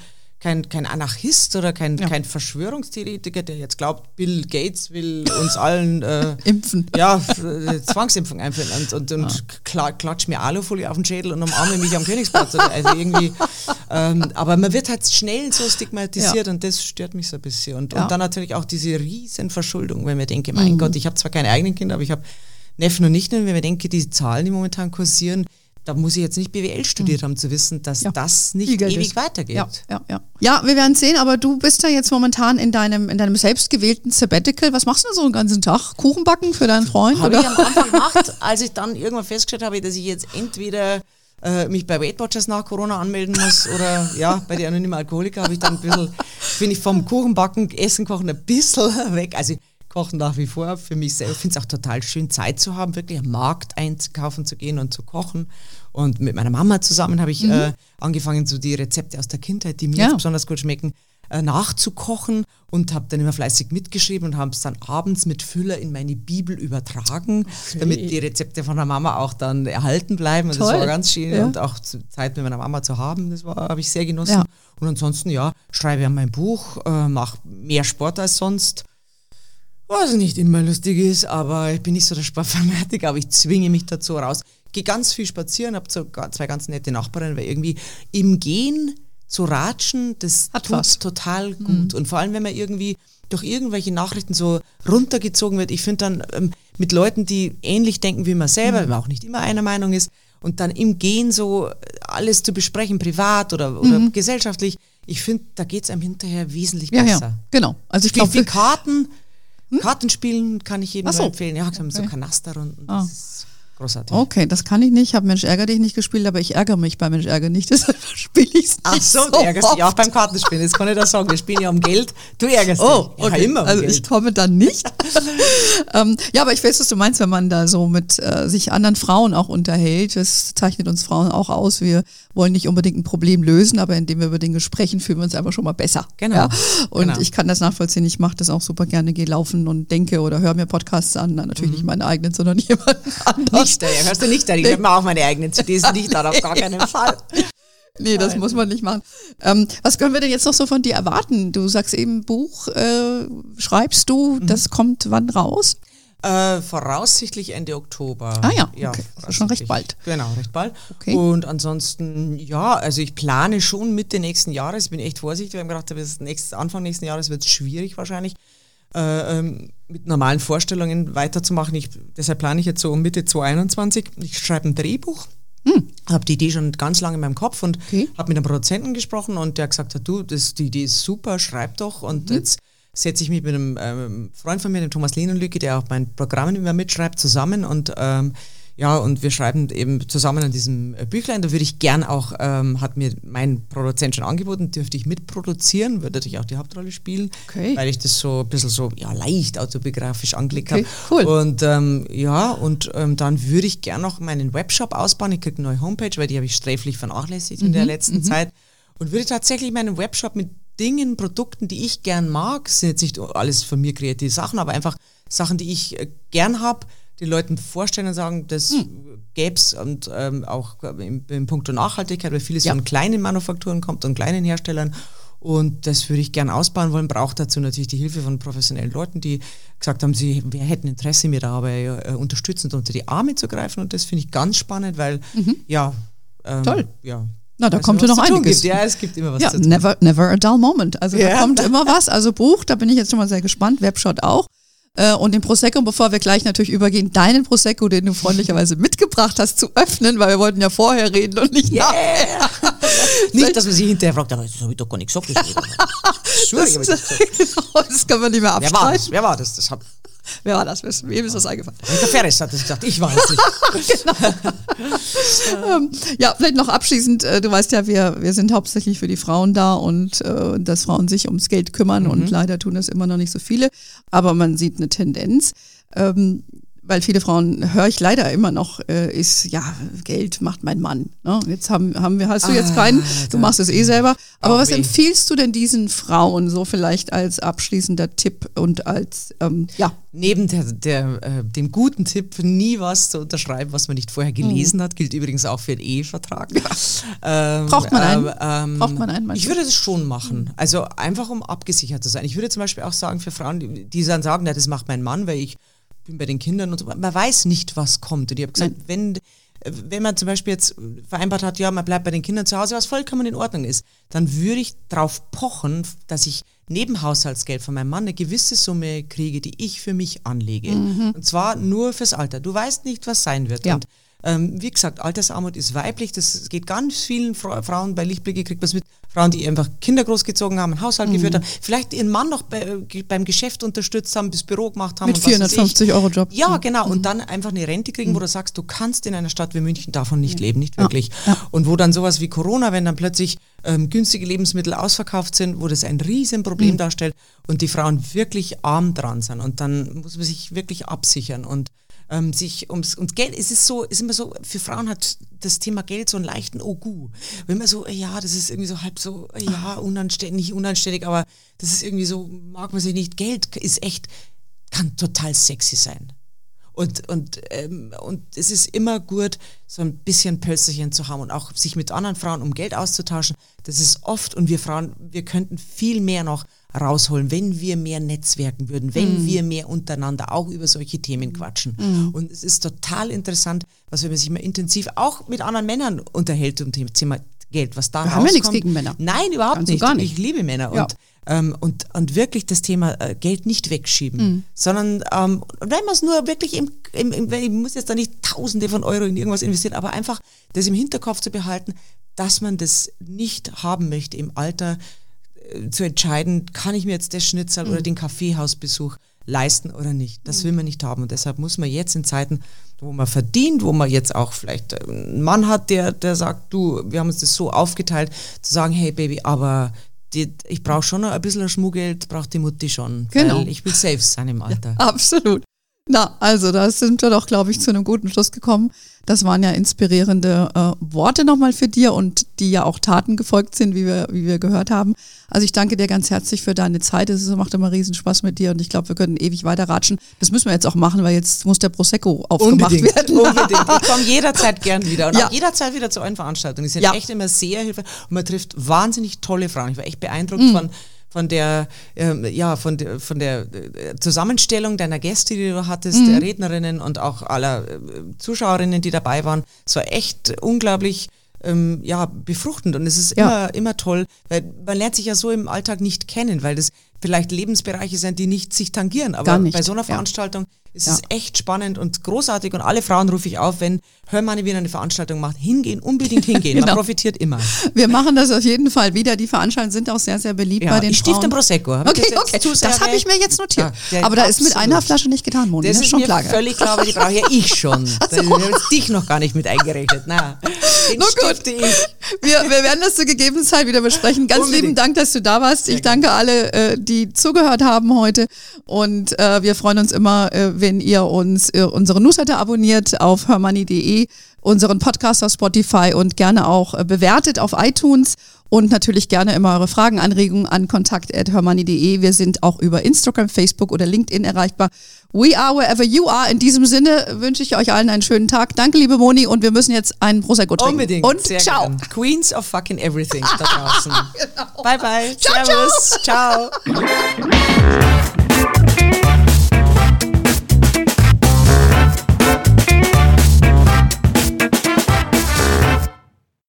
Anarchist oder kein Verschwörungstheoretiker, der jetzt glaubt, Bill Gates will uns allen impfen. Zwangsimpfung einführen und klatscht mir Alufolie auf den Schädel und umarme mich am Königsplatz. Also irgendwie, aber man wird halt schnell so stigmatisiert, und das stört mich so ein bisschen. Und dann natürlich auch diese riesen Verschuldung, wenn man denke, mein Gott, ich habe zwar keine eigenen Kinder, aber ich habe Neffen und Nichten, wenn man denke, die Zahlen, die momentan kursieren, da muss ich jetzt nicht BWL studiert haben, zu wissen, dass das nicht ewig weitergeht. Ja, wir werden sehen, aber du bist ja jetzt momentan in deinem selbstgewählten Sabbatical. Was machst du so einen ganzen Tag? Kuchen backen für deinen Freund? Habe ich am Anfang gemacht, als ich dann irgendwann festgestellt habe, dass ich jetzt entweder mich bei Weight Watchers nach Corona anmelden muss oder bei die anonymen Alkoholiker, habe ich dann ein bisschen, bin ich vom Kuchenbacken, Essen kochen ein bisschen weg. Also kochen nach wie vor für mich selber. Ich finde es auch total schön, Zeit zu haben, wirklich am Markt einkaufen zu gehen und zu kochen. Und mit meiner Mama zusammen habe ich angefangen, so die Rezepte aus der Kindheit, die mir besonders gut schmecken, nachzukochen, und habe dann immer fleißig mitgeschrieben und habe es dann abends mit Füller in meine Bibel übertragen, damit die Rezepte von der Mama auch dann erhalten bleiben. Und das war ganz schön, und auch Zeit mit meiner Mama zu haben, habe ich sehr genossen. Ja. Und ansonsten, schreibe ich an mein Buch, mache mehr Sport als sonst. Was nicht immer lustig ist, aber ich bin nicht so der Sportfanatiker, aber ich zwinge mich dazu raus. Gehe ganz viel spazieren, habe sogar 2 ganz nette Nachbarinnen, weil irgendwie im Gehen zu ratschen, das tut total gut. Und vor allem, wenn man irgendwie durch irgendwelche Nachrichten so runtergezogen wird, ich finde dann mit Leuten, die ähnlich denken wie man selber, wenn man auch nicht immer einer Meinung ist, und dann im Gehen so alles zu besprechen, privat oder gesellschaftlich, ich finde, da geht es einem hinterher wesentlich besser. Ja, genau. Also ich glaube, Kartenspielen kann ich jedem empfehlen. Ja, so Kanasterrunden, das ist großartig. Okay, das kann ich nicht. Ich habe Mensch ärger dich nicht gespielt, aber ich ärgere mich bei Mensch ärger nicht. Deshalb spiele ich es nicht. Ach so, du ärgerst dich auch beim Kartenspielen. Das kann ich da sagen. Wir spielen ja um Geld. Du ärgerst dich. Okay. Ja, immer um also Geld. Ich komme dann nicht. Ja, aber ich weiß, was du meinst, wenn man da so mit sich anderen Frauen auch unterhält. Das zeichnet uns Frauen auch aus. Wir wollen nicht unbedingt ein Problem lösen, aber indem wir über Dinge sprechen, fühlen wir uns einfach schon mal besser. Genau. Ja? Und ich kann das nachvollziehen. Ich mache das auch super gerne. Gehe laufen und denke oder höre mir Podcasts an. Natürlich nicht meine eigenen, sondern jemanden anders. Hörst du nicht da? Ich höre mir auch meine eigenen CDs nicht an, auf gar keinen Fall. Nee, das muss man nicht machen. Was können wir denn jetzt noch so von dir erwarten? Du sagst eben, Buch schreibst du, das kommt wann raus? Voraussichtlich Ende Oktober. Ah ja, okay. Also schon recht bald. Genau, recht bald. Okay. Und ansonsten, ja, also ich plane schon Mitte nächsten Jahres. Ich bin echt vorsichtig, weil ich mir gedacht habe, Anfang nächsten Jahres wird es schwierig wahrscheinlich, mit normalen Vorstellungen weiterzumachen. Deshalb plane ich jetzt so um Mitte 2021. Ich schreibe ein Drehbuch. Habe die Idee schon ganz lange in meinem Kopf und habe mit einem Produzenten gesprochen und der gesagt hat, du, die Idee ist super, schreib doch. Und jetzt setze ich mich mit einem Freund von mir, dem Thomas Lehnenlücke, der auch mein Programm immer mitschreibt, zusammen und und wir schreiben eben zusammen an diesem Büchlein. Da würde ich gern auch, hat mir mein Produzent schon angeboten, dürfte ich mitproduzieren, würde natürlich auch die Hauptrolle spielen, weil ich das so ein bisschen so leicht autobiografisch angelegt habe. Cool. Und dann würde ich gern noch meinen Webshop ausbauen. Ich kriege eine neue Homepage, weil die habe ich sträflich vernachlässigt in der letzten Zeit. Und würde tatsächlich meinen Webshop mit Dingen, Produkten, die ich gern mag, sind jetzt nicht alles von mir kreative Sachen, aber einfach Sachen, die ich gern habe, den Leuten vorstellen und sagen, das gäbe es und auch in puncto Nachhaltigkeit, weil vieles von kleinen Manufakturen kommt und kleinen Herstellern und das würde ich gern ausbauen wollen, braucht dazu natürlich die Hilfe von professionellen Leuten, die gesagt haben, wir hätten Interesse, mir dabei unterstützend unter die Arme zu greifen und das finde ich ganz spannend, weil toll. Ja. Na, da kommt ja noch einiges. Ja, es gibt immer was zu tun. Never a dull moment. Also da kommt immer was. Also Buch, da bin ich jetzt schon mal sehr gespannt. Webshop auch. Und den Prosecco, bevor wir gleich natürlich übergehen, deinen Prosecco, den du freundlicherweise mitgebracht hast, zu öffnen, weil wir wollten ja vorher reden und nicht nachher. Nicht, dass man sich hinterher fragt, aber das habe ich doch gar nicht gesagt. Das kann man nicht mehr abstreiten. Wer war das? Wer war das? Wem ist das eingefallen? Der Ferris hat das gesagt, ich weiß nicht. Genau. Ja, vielleicht noch abschließend, du weißt ja, wir sind hauptsächlich für die Frauen da und dass Frauen sich ums Geld kümmern und leider tun das immer noch nicht so viele, aber man sieht eine Tendenz. Weil viele Frauen, höre ich leider immer noch, ist, Geld macht mein Mann. Ne? Jetzt hast du jetzt keinen, du machst es selber. Aber was empfiehlst du denn diesen Frauen so vielleicht als abschließender Tipp und als, Neben dem guten Tipp, nie was zu unterschreiben, was man nicht vorher gelesen hat, gilt übrigens auch für den Ehevertrag. Braucht man einen? Ich würde das schon machen. Also einfach, um abgesichert zu sein. Ich würde zum Beispiel auch sagen, für Frauen, die dann sagen, das macht mein Mann, weil ich bin bei den Kindern und so, man weiß nicht, was kommt. Und ich habe gesagt, wenn man zum Beispiel jetzt vereinbart hat, man bleibt bei den Kindern zu Hause, was vollkommen in Ordnung ist, dann würde ich darauf pochen, dass ich neben Haushaltsgeld von meinem Mann eine gewisse Summe kriege, die ich für mich anlege. Und zwar nur fürs Alter. Du weißt nicht, was sein wird. Ja. Und wie gesagt, Altersarmut ist weiblich, das geht ganz vielen Frauen, bei Lichtblicke kriegt man es mit, Frauen, die einfach Kinder großgezogen haben, einen Haushalt geführt haben, vielleicht ihren Mann noch beim Geschäft unterstützt haben, das Büro gemacht haben. Mit 450-Euro-Job. Ja, genau, und dann einfach eine Rente kriegen, wo du sagst, du kannst in einer Stadt wie München davon nicht leben, nicht wirklich. Ja. Und wo dann sowas wie Corona, wenn dann plötzlich günstige Lebensmittel ausverkauft sind, wo das ein Riesenproblem darstellt und die Frauen wirklich arm dran sind und dann muss man sich wirklich absichern und sich ums Geld, ist immer so, für Frauen hat das Thema Geld so einen leichten Ogu. Wenn man so, das ist irgendwie so halb so, nicht unanständig, aber das ist irgendwie so, mag man sich nicht. Geld ist echt, kann total sexy sein. Und es ist immer gut, so ein bisschen Pölsterchen zu haben und auch sich mit anderen Frauen um Geld auszutauschen. Das ist oft, und wir Frauen, wir könnten viel mehr noch rausholen, wenn wir mehr netzwerken würden, wenn wir mehr untereinander auch über solche Themen quatschen. Und es ist total interessant, was wenn man sich mal intensiv auch mit anderen Männern unterhält um das Thema Geld, was da rauskommt. Wir haben ja nichts gegen Männer. Nein, überhaupt nicht. Gar nicht. Ich liebe Männer. Ja. Und wirklich das Thema Geld nicht wegschieben, sondern wenn man es nur wirklich ich muss jetzt da nicht Tausende von Euro in irgendwas investieren, aber einfach das im Hinterkopf zu behalten, dass man das nicht haben möchte im Alter, zu entscheiden, kann ich mir jetzt das Schnitzel oder den Kaffeehausbesuch leisten oder nicht. Das will man nicht haben und deshalb muss man jetzt in Zeiten, wo man verdient, wo man jetzt auch vielleicht einen Mann hat, der sagt, du, wir haben uns das so aufgeteilt, zu sagen, hey Baby, aber ich brauche schon noch ein bisschen Schmuggeld, braucht die Mutti schon, weil ich will safe sein im Alter. Ja, absolut. Na, also da sind wir doch, glaube ich, zu einem guten Schluss gekommen. Das waren ja inspirierende Worte nochmal für dir und die ja auch Taten gefolgt sind, wie wir gehört haben. Also ich danke dir ganz herzlich für deine Zeit. Es macht immer riesen Spaß mit dir und ich glaube, wir können ewig weiter ratschen. Das müssen wir jetzt auch machen, weil jetzt muss der Prosecco aufgemacht werden. Unbedingt. Ich komme jederzeit gern wieder und auch jederzeit wieder zu euren Veranstaltungen. Die sind echt immer sehr hilfreich und man trifft wahnsinnig tolle Frauen. Ich war echt beeindruckt von der Zusammenstellung deiner Gäste, die du hattest, der Rednerinnen und auch aller Zuschauerinnen, die dabei waren. Es war echt unglaublich befruchtend und es ist immer toll, weil man lernt sich ja so im Alltag nicht kennen, weil das vielleicht Lebensbereiche sind, die nicht sich tangieren, aber bei so einer Veranstaltung ist es echt spannend und großartig und alle Frauen rufe ich auf, wenn Her Money wieder eine Veranstaltung macht, unbedingt hingehen, man profitiert immer. Wir machen das auf jeden Fall wieder, die Veranstaltungen sind auch sehr, sehr beliebt bei den Frauen. Stift im Prosecco. Okay, das habe ich mir jetzt notiert. Ja, aber da ist mit einer Flasche nicht getan, Moni, das ist schon klar. Völlig klar, aber die brauche ja ich schon. Ich habe dich noch gar nicht mit eingerechnet. Na, den stifte ich. Wir werden das zur gegebenen Zeit wieder besprechen. Ganz lieben Dank, dass du da warst. Ich danke alle, die zugehört haben heute und wir freuen uns immer, wenn ihr uns unsere Newsletter abonniert auf hermoney.de, unseren Podcast auf Spotify und gerne auch bewertet auf iTunes und natürlich gerne immer eure Fragen, Anregungen an kontakt@hermoney.de. Wir sind auch über Instagram, Facebook oder LinkedIn erreichbar. We are wherever you are. In diesem Sinne wünsche ich euch allen einen schönen Tag. Danke, liebe Moni, und wir müssen jetzt einen Prosecco trinken. Unbedingt. Und sehr ciao. Gern. Queens of fucking everything da draußen. Genau. Bye bye. Ciao, Servus. Ciao.